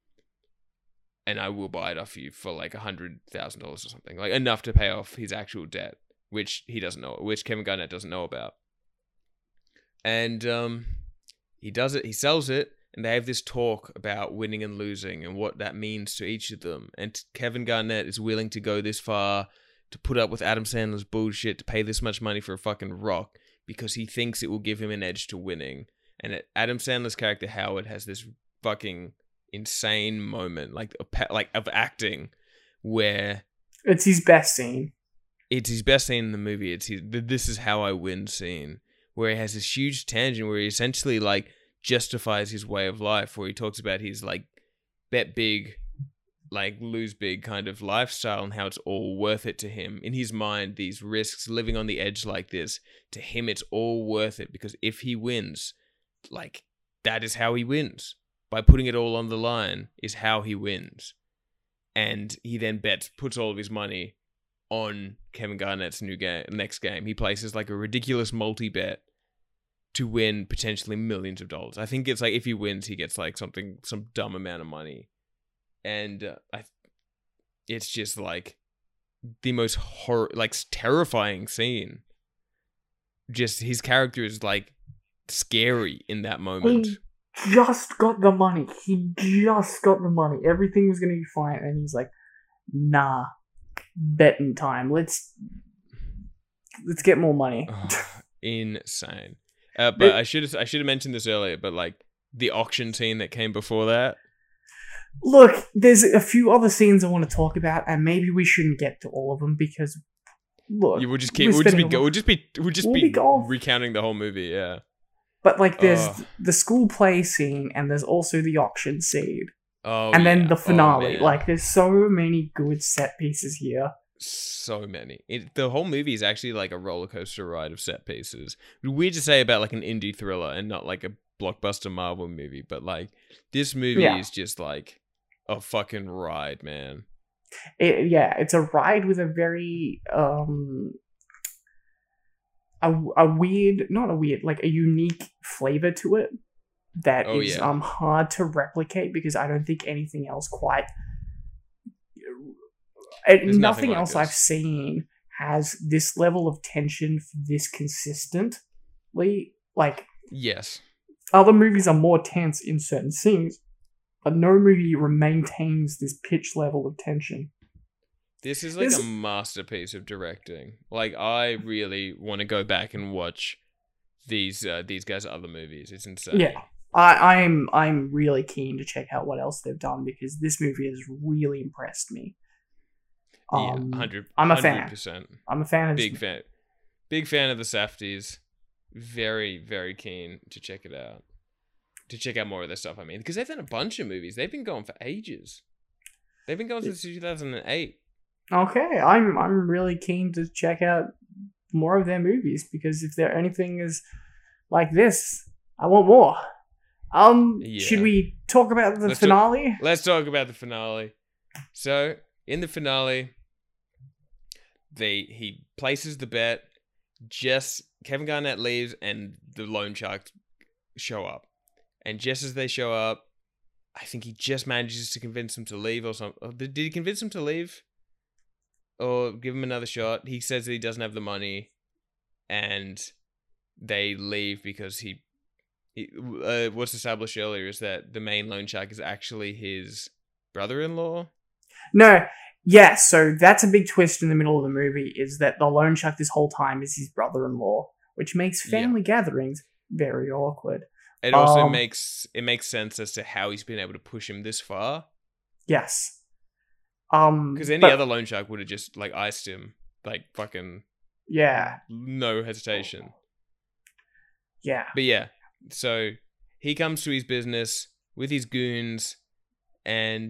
and I will buy it off you for like $100,000 or something, like enough to pay off his actual debt, which he doesn't know, which Kevin Garnett doesn't know about. And he does it, he sells it, and they have this talk about winning and losing and what that means to each of them. And Kevin Garnett is willing to go this far to put up with Adam Sandler's bullshit, to pay this much money for a fucking rock, because he thinks it will give him an edge to winning. And Adam Sandler's character Howard has this fucking insane moment, like of acting, where it's his best scene. It's his best scene in the movie. It's his "this is how I win" scene, where he has this huge tangent where he essentially like justifies his way of life, where he talks about his like bet big, like lose big kind of lifestyle and how it's all worth it to him. In his mind, these risks, living on the edge like this, to him it's all worth it, because if he wins, like that is how he wins. By putting it all on the line is how he wins. And he then puts all of his money on Kevin Garnett's next game. He places like a ridiculous multi-bet to win potentially millions of dollars. I think it's like if he wins, he gets like some dumb amount of money. And it's just like the most terrifying scene. Just his character is like scary in that moment. He just got the money. Everything was gonna be fine, and he's like, "Nah, betting time. Let's get more money." Insane. But I should have mentioned this earlier. But like the auction scene that came before that. Look, there's a few other scenes I want to talk about, and maybe we shouldn't get to all of them because, look, we'll just be recounting the whole movie, yeah. But like, there's the school play scene, and there's also the auction scene, and then the finale. Like, there's so many good set pieces here. So many. The whole movie is actually like a roller coaster ride of set pieces. Weird to say about like an indie thriller and not like a blockbuster Marvel movie, but like this movie is just like a fucking ride, man. It's a ride with a very a unique flavor to it that is hard to replicate, because I don't think anything else quite nothing else I've seen has this level of tension this consistently. Like, yes, other movies are more tense in certain scenes, but no movie maintains this pitch level of tension. This is like a masterpiece of directing. Like, I really want to go back and watch these guys' other movies. It's insane. Yeah, I'm really keen to check out what else they've done, because this movie has really impressed me. 100%. I'm a fan. I'm a fan of big fan of the Safdies. Very, very keen to check it out. To check out more of their stuff, I mean, because they've done a bunch of movies. They've been going for ages. They've been going since 2008. Okay, I'm really keen to check out more of their movies, because if there anything is like this, I want more. Should we talk about the finale? Let's talk about the finale. So, in the finale, he places the bet. Kevin Garnett leaves, and the loan sharks show up. And just as they show up, I think he just manages to convince them to leave or something. Did he convince them to leave? Or give him another shot? He says that he doesn't have the money, and they leave because what's established earlier is that the main loan shark is actually his brother-in-law. No, yeah, so that's a big twist in the middle of the movie, is that the loan shark this whole time is his brother-in-law, which makes Yeah. family gatherings very awkward. It also makes sense as to how he's been able to push him this far. Yes. Because any other loan shark would have just like iced him, like fucking no hesitation. Yeah. But yeah, so he comes to his business with his goons, and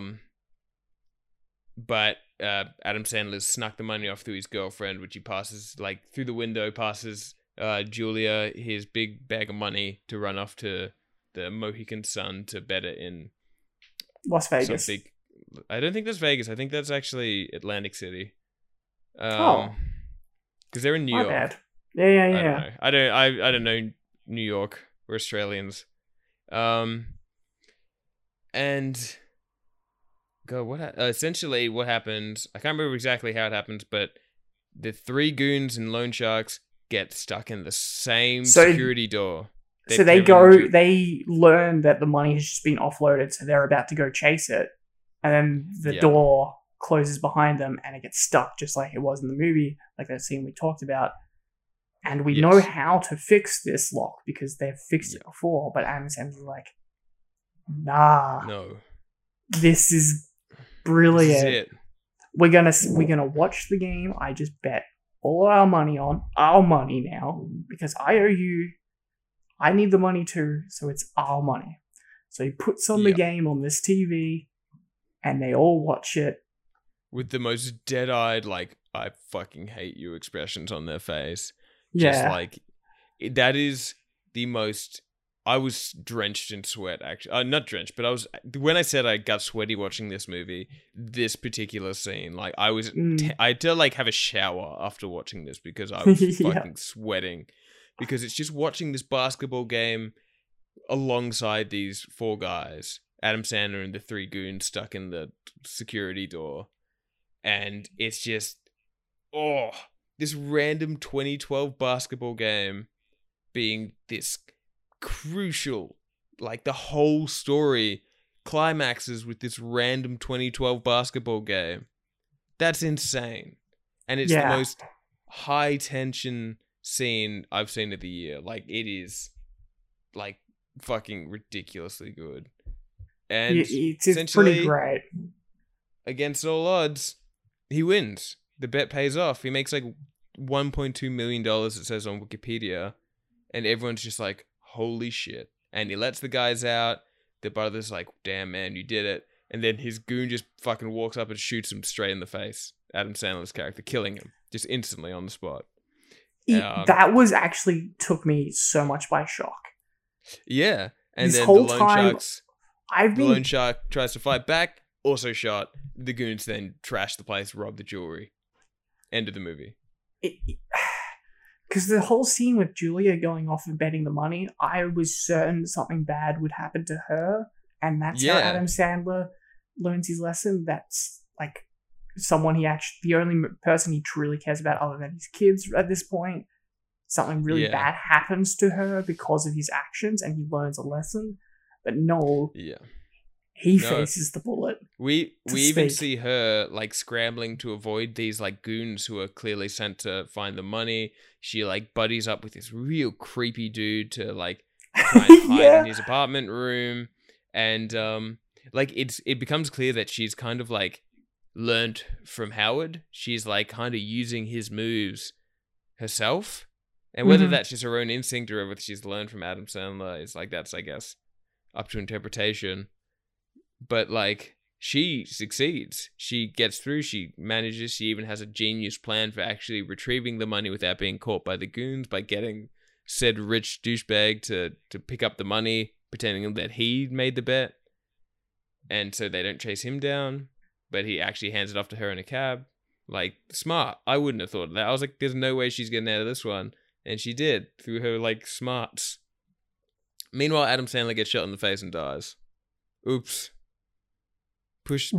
but Adam Sandler's snuck the money off through his girlfriend, which he passes like through the window, passes Julia his big bag of money to run off to the Mohican Sun to bet it in Las Vegas. I don't think that's Vegas. I think that's actually Atlantic City. Oh, because they're in New my York. bad. Yeah. I don't know New York. We're Australians. And essentially what happens, I can't remember exactly how it happens, but the three goons and loan sharks get stuck in the same security door. They learn that the money has just been offloaded, so they're about to go chase it. And then the door closes behind them and it gets stuck just like it was in the movie, like that scene we talked about. And we know how to fix this lock because they've fixed it before, but Adam Sandler's like, nah. No. This is brilliant. This is it. We're gonna watch the game I just bet all our money on. Our money now. Because I owe you. I need the money too, so it's our money. So he puts on the game on this TV and they all watch it. With the most dead-eyed, like, I fucking hate you expressions on their face. Yeah. Just like, that is the most... I was drenched in sweat, actually. Not drenched, but when I said I got sweaty watching this movie, this particular scene, like, I had to, like, have a shower after watching this because I was fucking sweating. Because it's just watching this basketball game alongside these four guys, Adam Sandler and the three goons stuck in the security door. And it's just, this random 2012 basketball game being this crucial, like the whole story climaxes with this random 2012 basketball game. That's insane. And it's the most high tension scene I've seen of the year. Like, it is like fucking ridiculously good. And it's pretty great. Against all odds, he wins. The bet pays off. He makes like $1.2 million, it says on Wikipedia. And everyone's just like, holy shit. And he lets the guys out. The brother's like, damn, man, you did it. And then his goon just fucking walks up and shoots him straight in the face. Adam Sandler's character, killing him just instantly on the spot. That was actually took me so much by shock. Yeah. And this then whole the loan shark tries to fight back, also shot. The goons then trash the place, rob the jewelry. End of the movie. Because the whole scene with Julia going off and betting the money, I was certain something bad would happen to her. And that's how Adam Sandler learns his lesson. That's like someone the only person he truly cares about other than his kids at this point. Something really bad happens to her because of his actions and he learns a lesson. But he faces the bullet. We even see her like scrambling to avoid these like goons who are clearly sent to find the money. She like buddies up with this real creepy dude to like try and hide in his apartment room. And like it becomes clear that she's kind of like learned from Howard. She's like kind of using his moves herself. And whether that's just her own instinct or whether she's learned from Adam Sandler is like, that's, I guess, up to interpretation. But like, she succeeds. She gets through. She manages. She even has a genius plan for actually retrieving the money without being caught by the goons, by getting said rich douchebag to pick up the money, pretending that he made the bet. And so they don't chase him down, but he actually hands it off to her in a cab. Like, smart. I wouldn't have thought of that. I was like, there's no way she's getting out of this one. And she did, through her, like, smarts. Meanwhile, Adam Sandler gets shot in the face and dies. Oops. Push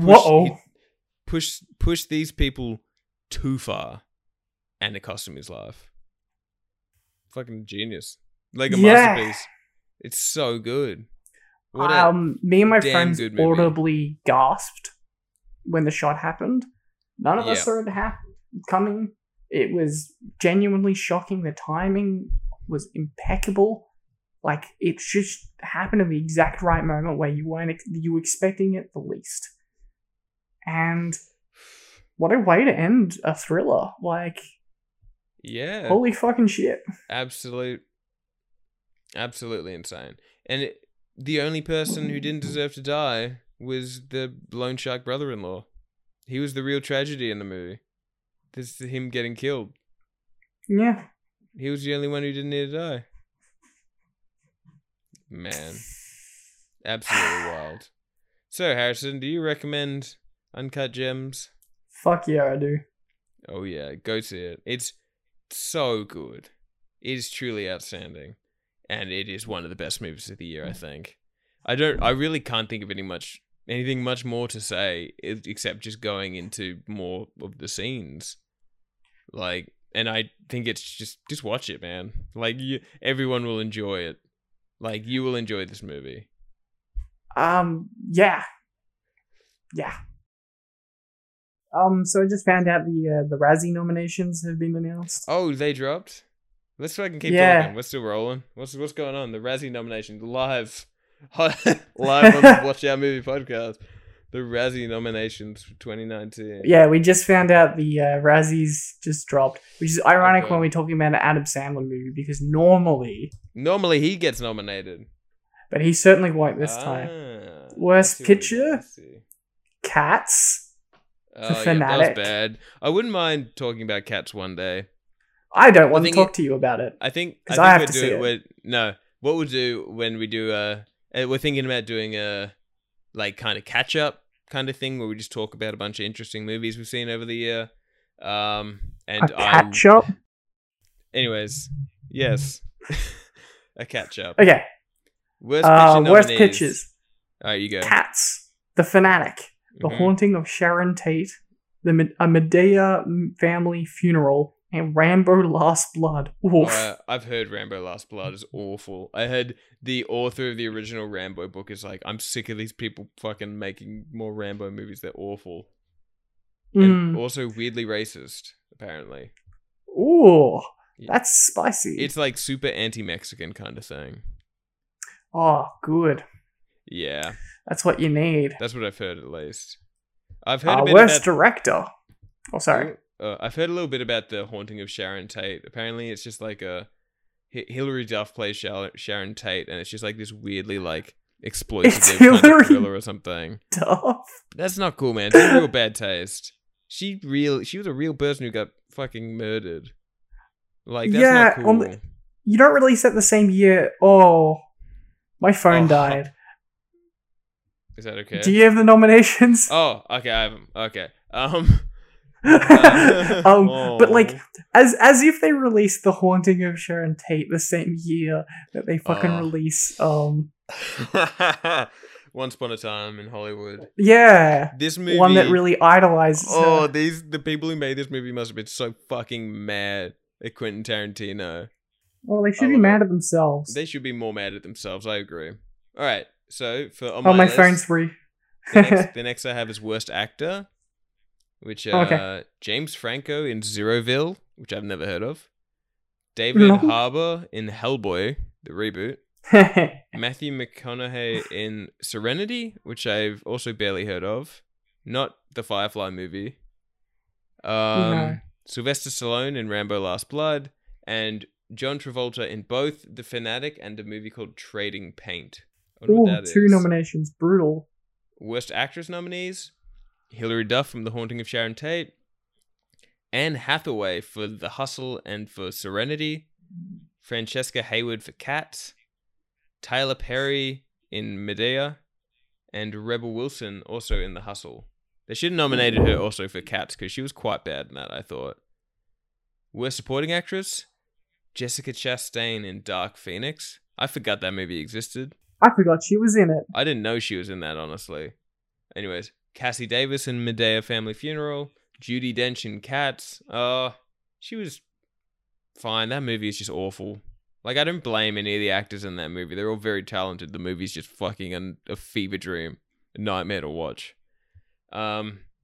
these people too far. And it cost him his life. Fucking genius. Like a masterpiece. It's so good. Me and my friends audibly gasped when the shot happened. None of us Yeah. saw it coming. It was genuinely shocking. The timing was impeccable. Like, it just happened at the exact right moment where you were expecting it the least. And what a way to end a thriller. Like, Yeah. holy fucking shit. Absolutely insane. And the only person who didn't deserve to die was the loan shark brother-in-law. He was the real tragedy in the movie. This is him getting killed. Yeah. He was the only one who didn't need to die. Man. Absolutely wild. So, Harrison, do you recommend Uncut Gems? Fuck yeah, I do. Oh yeah, go see it. It's so good. It is truly outstanding. And it is one of the best movies of the year, I think. I really can't think of anything much more to say except just going into more of the scenes. Like, and I think it's just watch it, man. Like, everyone will enjoy it. Like, you will enjoy this movie. Yeah. Yeah. So I just found out the Razzie nominations have been announced. Oh, they dropped? Let's fucking keep talking. We're still rolling. What's going on? The Razzie nomination live on the Watch Our Movie podcast. The Razzie nominations for 2019. Yeah, we just found out the Razzies just dropped, which is ironic Okay. when we're talking about an Adam Sandler movie, because normally he gets nominated, but he certainly won't this time. Worst Picture? Cats. Oh, The yeah, that Fanatic. was bad. I wouldn't mind talking about Cats one day. I don't want to think talk to you about it. I think 'Cause I have we'll to do see it. No, what we'll do when we do we're thinking about doing a like kind of catch up kind of thing where we just talk about a bunch of interesting movies we've seen over the year. And A catch up. Anyways, yes, a catch up. Okay. Worst picture worst nominees. pictures. All right, you go. Cats. The Fanatic. The Mhm. Haunting of Sharon Tate. A Medea Family Funeral. And Rambo Last Blood. Oof. I've heard Rambo Last Blood is awful. I heard the author of the original Rambo book is like, I'm sick of these people fucking making more Rambo movies. They're awful. And also weirdly racist, apparently. Ooh. Yeah. That's spicy. It's like super anti-Mexican kind of thing. Oh, good. Yeah, That's what you need. that's what I've heard at least. I've heard a bit Worst about... director. Oh, sorry. I've heard a little bit about The Haunting of Sharon Tate. Apparently, it's just like a Hilary Duff plays Sharon Tate, and it's just like this weirdly like exploitative kind of Hilary thriller or something. Duff. That's not cool, man. It's a real bad taste. She was a real person who got fucking murdered. Like, that's Yeah, not cool. You don't release that the same year. Oh, my phone Oh. died. Is that okay? Do you have the nominations? Oh, okay, I have them. Okay. But like, as if they released The Haunting of Sharon Tate the same year that they fucking release. Once Upon a Time in Hollywood. Yeah, This movie. one that really idolizes Oh, her. the people who made this movie must have been so fucking mad at Quentin Tarantino. Well, they should I be love mad it. at themselves. They should be more mad at themselves. I agree. All right. So on Oh, my list, phone's free. the next I have is worst actor, which Okay. James Franco in Zeroville, which I've never heard of. David No. Harbour in Hellboy, the reboot. Matthew McConaughey in Serenity, which I've also barely heard of. Not the Firefly movie. No. Sylvester Stallone in Rambo Last Blood, and John Travolta in both The Fanatic and a movie called Trading Paint. I wonder Ooh, what that two is. nominations. Brutal. Worst actress nominees: Hilary Duff from The Haunting of Sharon Tate, Anne Hathaway for The Hustle and for Serenity, Francesca Hayward for Cats, Tyler Perry in Medea, and Rebel Wilson also in The Hustle. They should have nominated her also for Cats because she was quite bad in that, I thought. Worst supporting actress: Jessica Chastain in Dark Phoenix. I forgot that movie existed. I forgot she was in it. I didn't know she was in that, honestly. Anyways, Cassie Davis in Medea Family Funeral, Judi Dench in Cats. She was fine. That movie is just awful. Like, I don't blame any of the actors in that movie. They're all very talented. The movie's just fucking a fever dream, a nightmare to watch.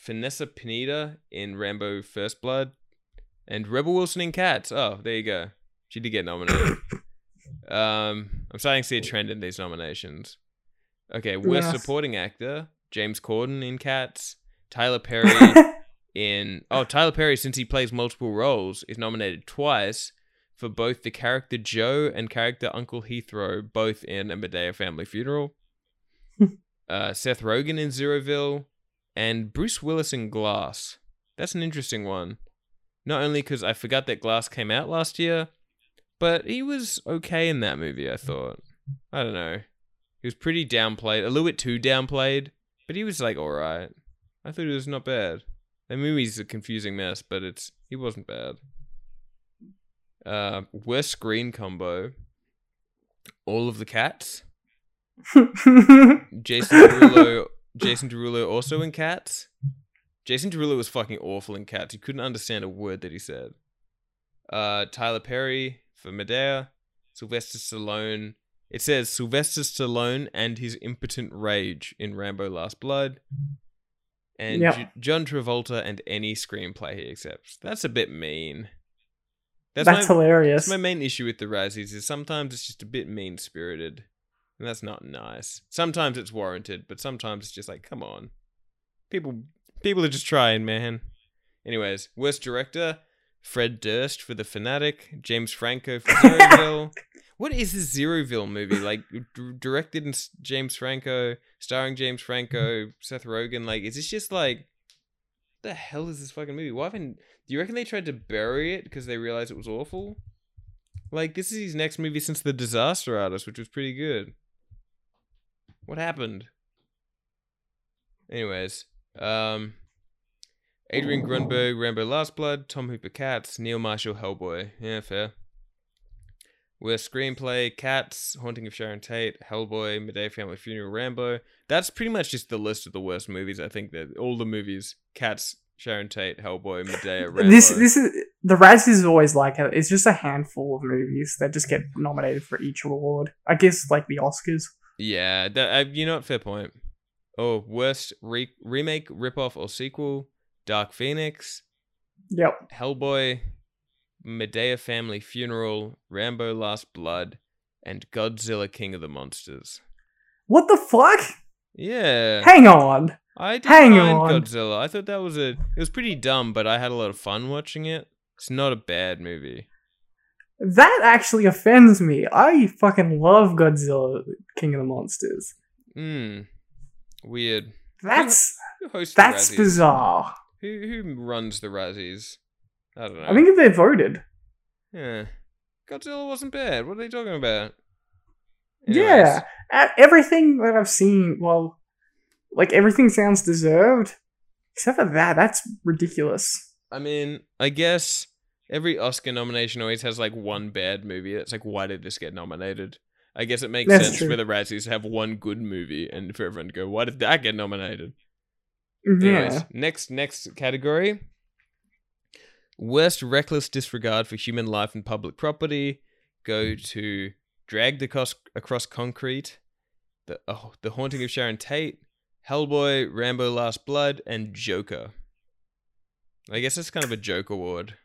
Vanessa Pineda in Rambo First Blood, and Rebel Wilson in Cats. Oh, there you go. She did get nominated. I'm starting to see a trend in these nominations. Okay, worst supporting actor, James Corden in Cats. Tyler Perry Tyler Perry, since he plays multiple roles, is nominated twice for both the character Joe and character Uncle Heathrow, both in A Madea Family Funeral. Seth Rogen in Zeroville, and Bruce Willis in Glass. That's an interesting one. Not only because I forgot that Glass came out last year, but he was okay in that movie, I thought. I don't know. He was pretty downplayed, a little bit too downplayed, but he was like alright. I thought he was not bad. The movie's a confusing mess, but he wasn't bad. Worst screen combo. All of the Cats. Jason Derulo also in Cats. Jason Derulo was fucking awful in Cats. You couldn't understand a word that he said. Tyler Perry for Madea. Sylvester Stallone. It says Sylvester Stallone and his impotent rage in Rambo Last Blood. And John Travolta and any screenplay he accepts. That's a bit mean. That's hilarious. That's my main issue with the Razzies is sometimes it's just a bit mean-spirited. And that's not nice. Sometimes it's warranted, but sometimes it's just like, come on. People are just trying, man. Anyways, worst director, Fred Durst for The Fanatic, James Franco for Zeroville. What is this Zeroville movie? Like, directed and James Franco, starring James Franco, Seth Rogen. Like, is this just like, what the hell is this fucking movie? Do you reckon they tried to bury it because they realized it was awful? Like, this is his next movie since The Disaster Artist, which was pretty good. What happened? Anyways, Adrian Grunberg, Rambo Last Blood, Tom Hooper Cats, Neil Marshall Hellboy. Yeah, fair. Worst screenplay, Cats, Haunting of Sharon Tate, Hellboy, Madea Family Funeral, Rambo. That's pretty much just the list of the worst movies. I think that all the movies, Cats, Sharon Tate, Hellboy, Madea, Rambo. This is the Razzies is always like it's just a handful of movies that just get nominated for each award. I guess like the Oscars. Yeah, you know what? Fair point. Oh, worst remake, ripoff, or sequel: Dark Phoenix. Yep. Hellboy, Madea Family Funeral, Rambo Last Blood, and Godzilla King of the Monsters. What the fuck? Yeah. Hang on. I didn't mind Godzilla. I thought that was it was pretty dumb, but I had a lot of fun watching it. It's not a bad movie. That actually offends me. I fucking love Godzilla King of the Monsters. Weird. That's Razzies? Bizarre. Who runs the Razzies? I don't know. I think they voted. Yeah. Godzilla wasn't bad. What are they talking about? Anyways. Yeah. Everything that I've seen, well, like everything sounds deserved. Except for that. That's ridiculous. I mean, I guess every Oscar nomination always has like one bad movie. It's like, why did this get nominated? I guess it makes sense for the Razzies to have one good movie and for everyone to go, why did that get nominated? Yeah. Anyways, next category. Worst reckless disregard for human life and public property go to Dragged Across Concrete, The Haunting of Sharon Tate, Hellboy, Rambo Last Blood, and Joker. I guess it's kind of a joke award.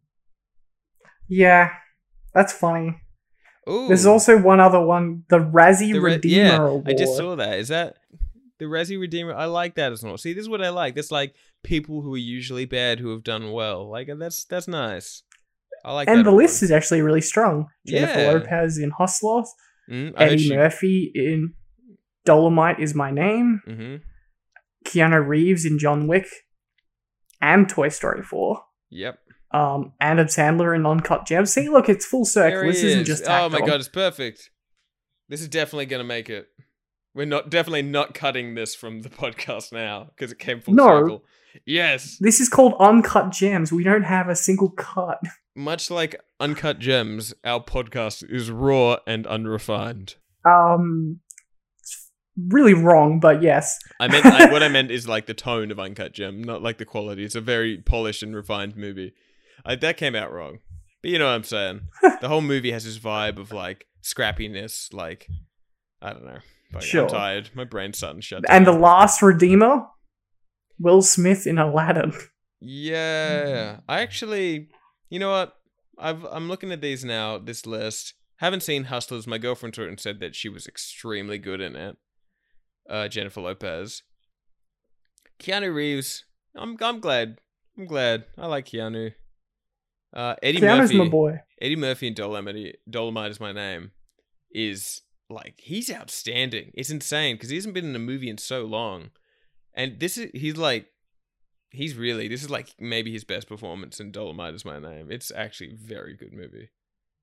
Yeah, that's funny. Ooh. There's also one other one, the Razzie Redeemer Award. I just saw that. Is that the Razzie Redeemer? I like that as well. See, this is what I like. That's like people who are usually bad who have done well. Like that's nice. I like that. And the award. list is actually really strong. Jennifer Lopez in Hustler, Eddie Murphy in Dolomite Is My Name, Keanu Reeves in John Wick, and Toy Story 4. Yep. Adam Sandler in Uncut Gems. See, look, it's full circle. This isn't just oh my god, it's perfect. This is definitely gonna make it. We're definitely not cutting this from the podcast now because it came full circle. Yes. This is called Uncut Gems. We don't have a single cut. Much like Uncut Gems, our podcast is raw and unrefined. It's really wrong, but yes. What I meant is like the tone of Uncut Gem, not like the quality. It's a very polished and refined movie. That came out wrong. But you know what I'm saying. The whole movie has this vibe of like scrappiness, like, I don't know. Sure. I'm tired. My brain's starting to shut down. And The Last Redeemer? Will Smith in Aladdin. Yeah, I actually, you know what? I'm looking at these now. This list. Haven't seen Hustlers. My girlfriend saw it and said that she was extremely good in it. Jennifer Lopez. Keanu Reeves. I'm glad. I'm glad. I like Keanu. Eddie Keanu's Murphy. my boy. Eddie Murphy in Dolomite is my name. Is like he's outstanding. It's insane because he hasn't been in a movie in so long, and this is this is like maybe his best performance in Dolomite is my name. It's actually a very good movie.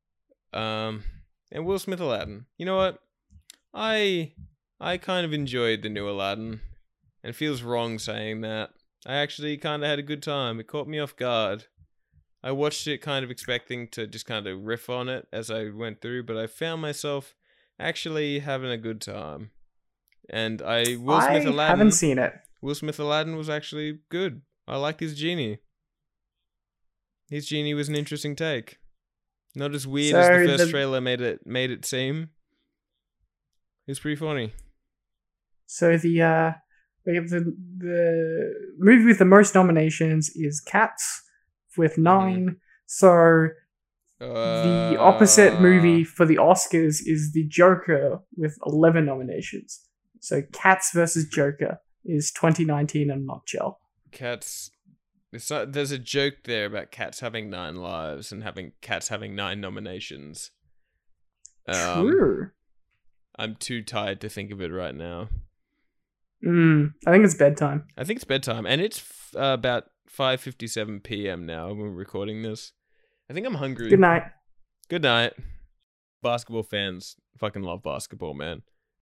And Will Smith Aladdin. You know what? I kind of enjoyed the new Aladdin, and it feels wrong saying that. I actually kind of had a good time. It caught me off guard. I watched it kind of expecting to just kind of riff on it as I went through, but I found myself actually having a good time. And Will Smith Aladdin. I haven't seen it. Will Smith Aladdin was actually good. I liked his genie. His genie was an interesting take. Not as weird as the first trailer made it seem. It was pretty funny. So we have the movie with the most nominations is Cats with 9. So the opposite movie for the Oscars is The Joker with 11 nominations. So Cats versus Joker is 2019 in a nutshell. Cats. There's a joke there about cats having 9 lives and cats having 9 nominations. True. I'm too tired to think of it right now. I think it's bedtime. I think it's bedtime, and it's about 5:57 p.m. now when we're recording this. I think I'm hungry. Good night. Good night. Basketball fans fucking love basketball, man.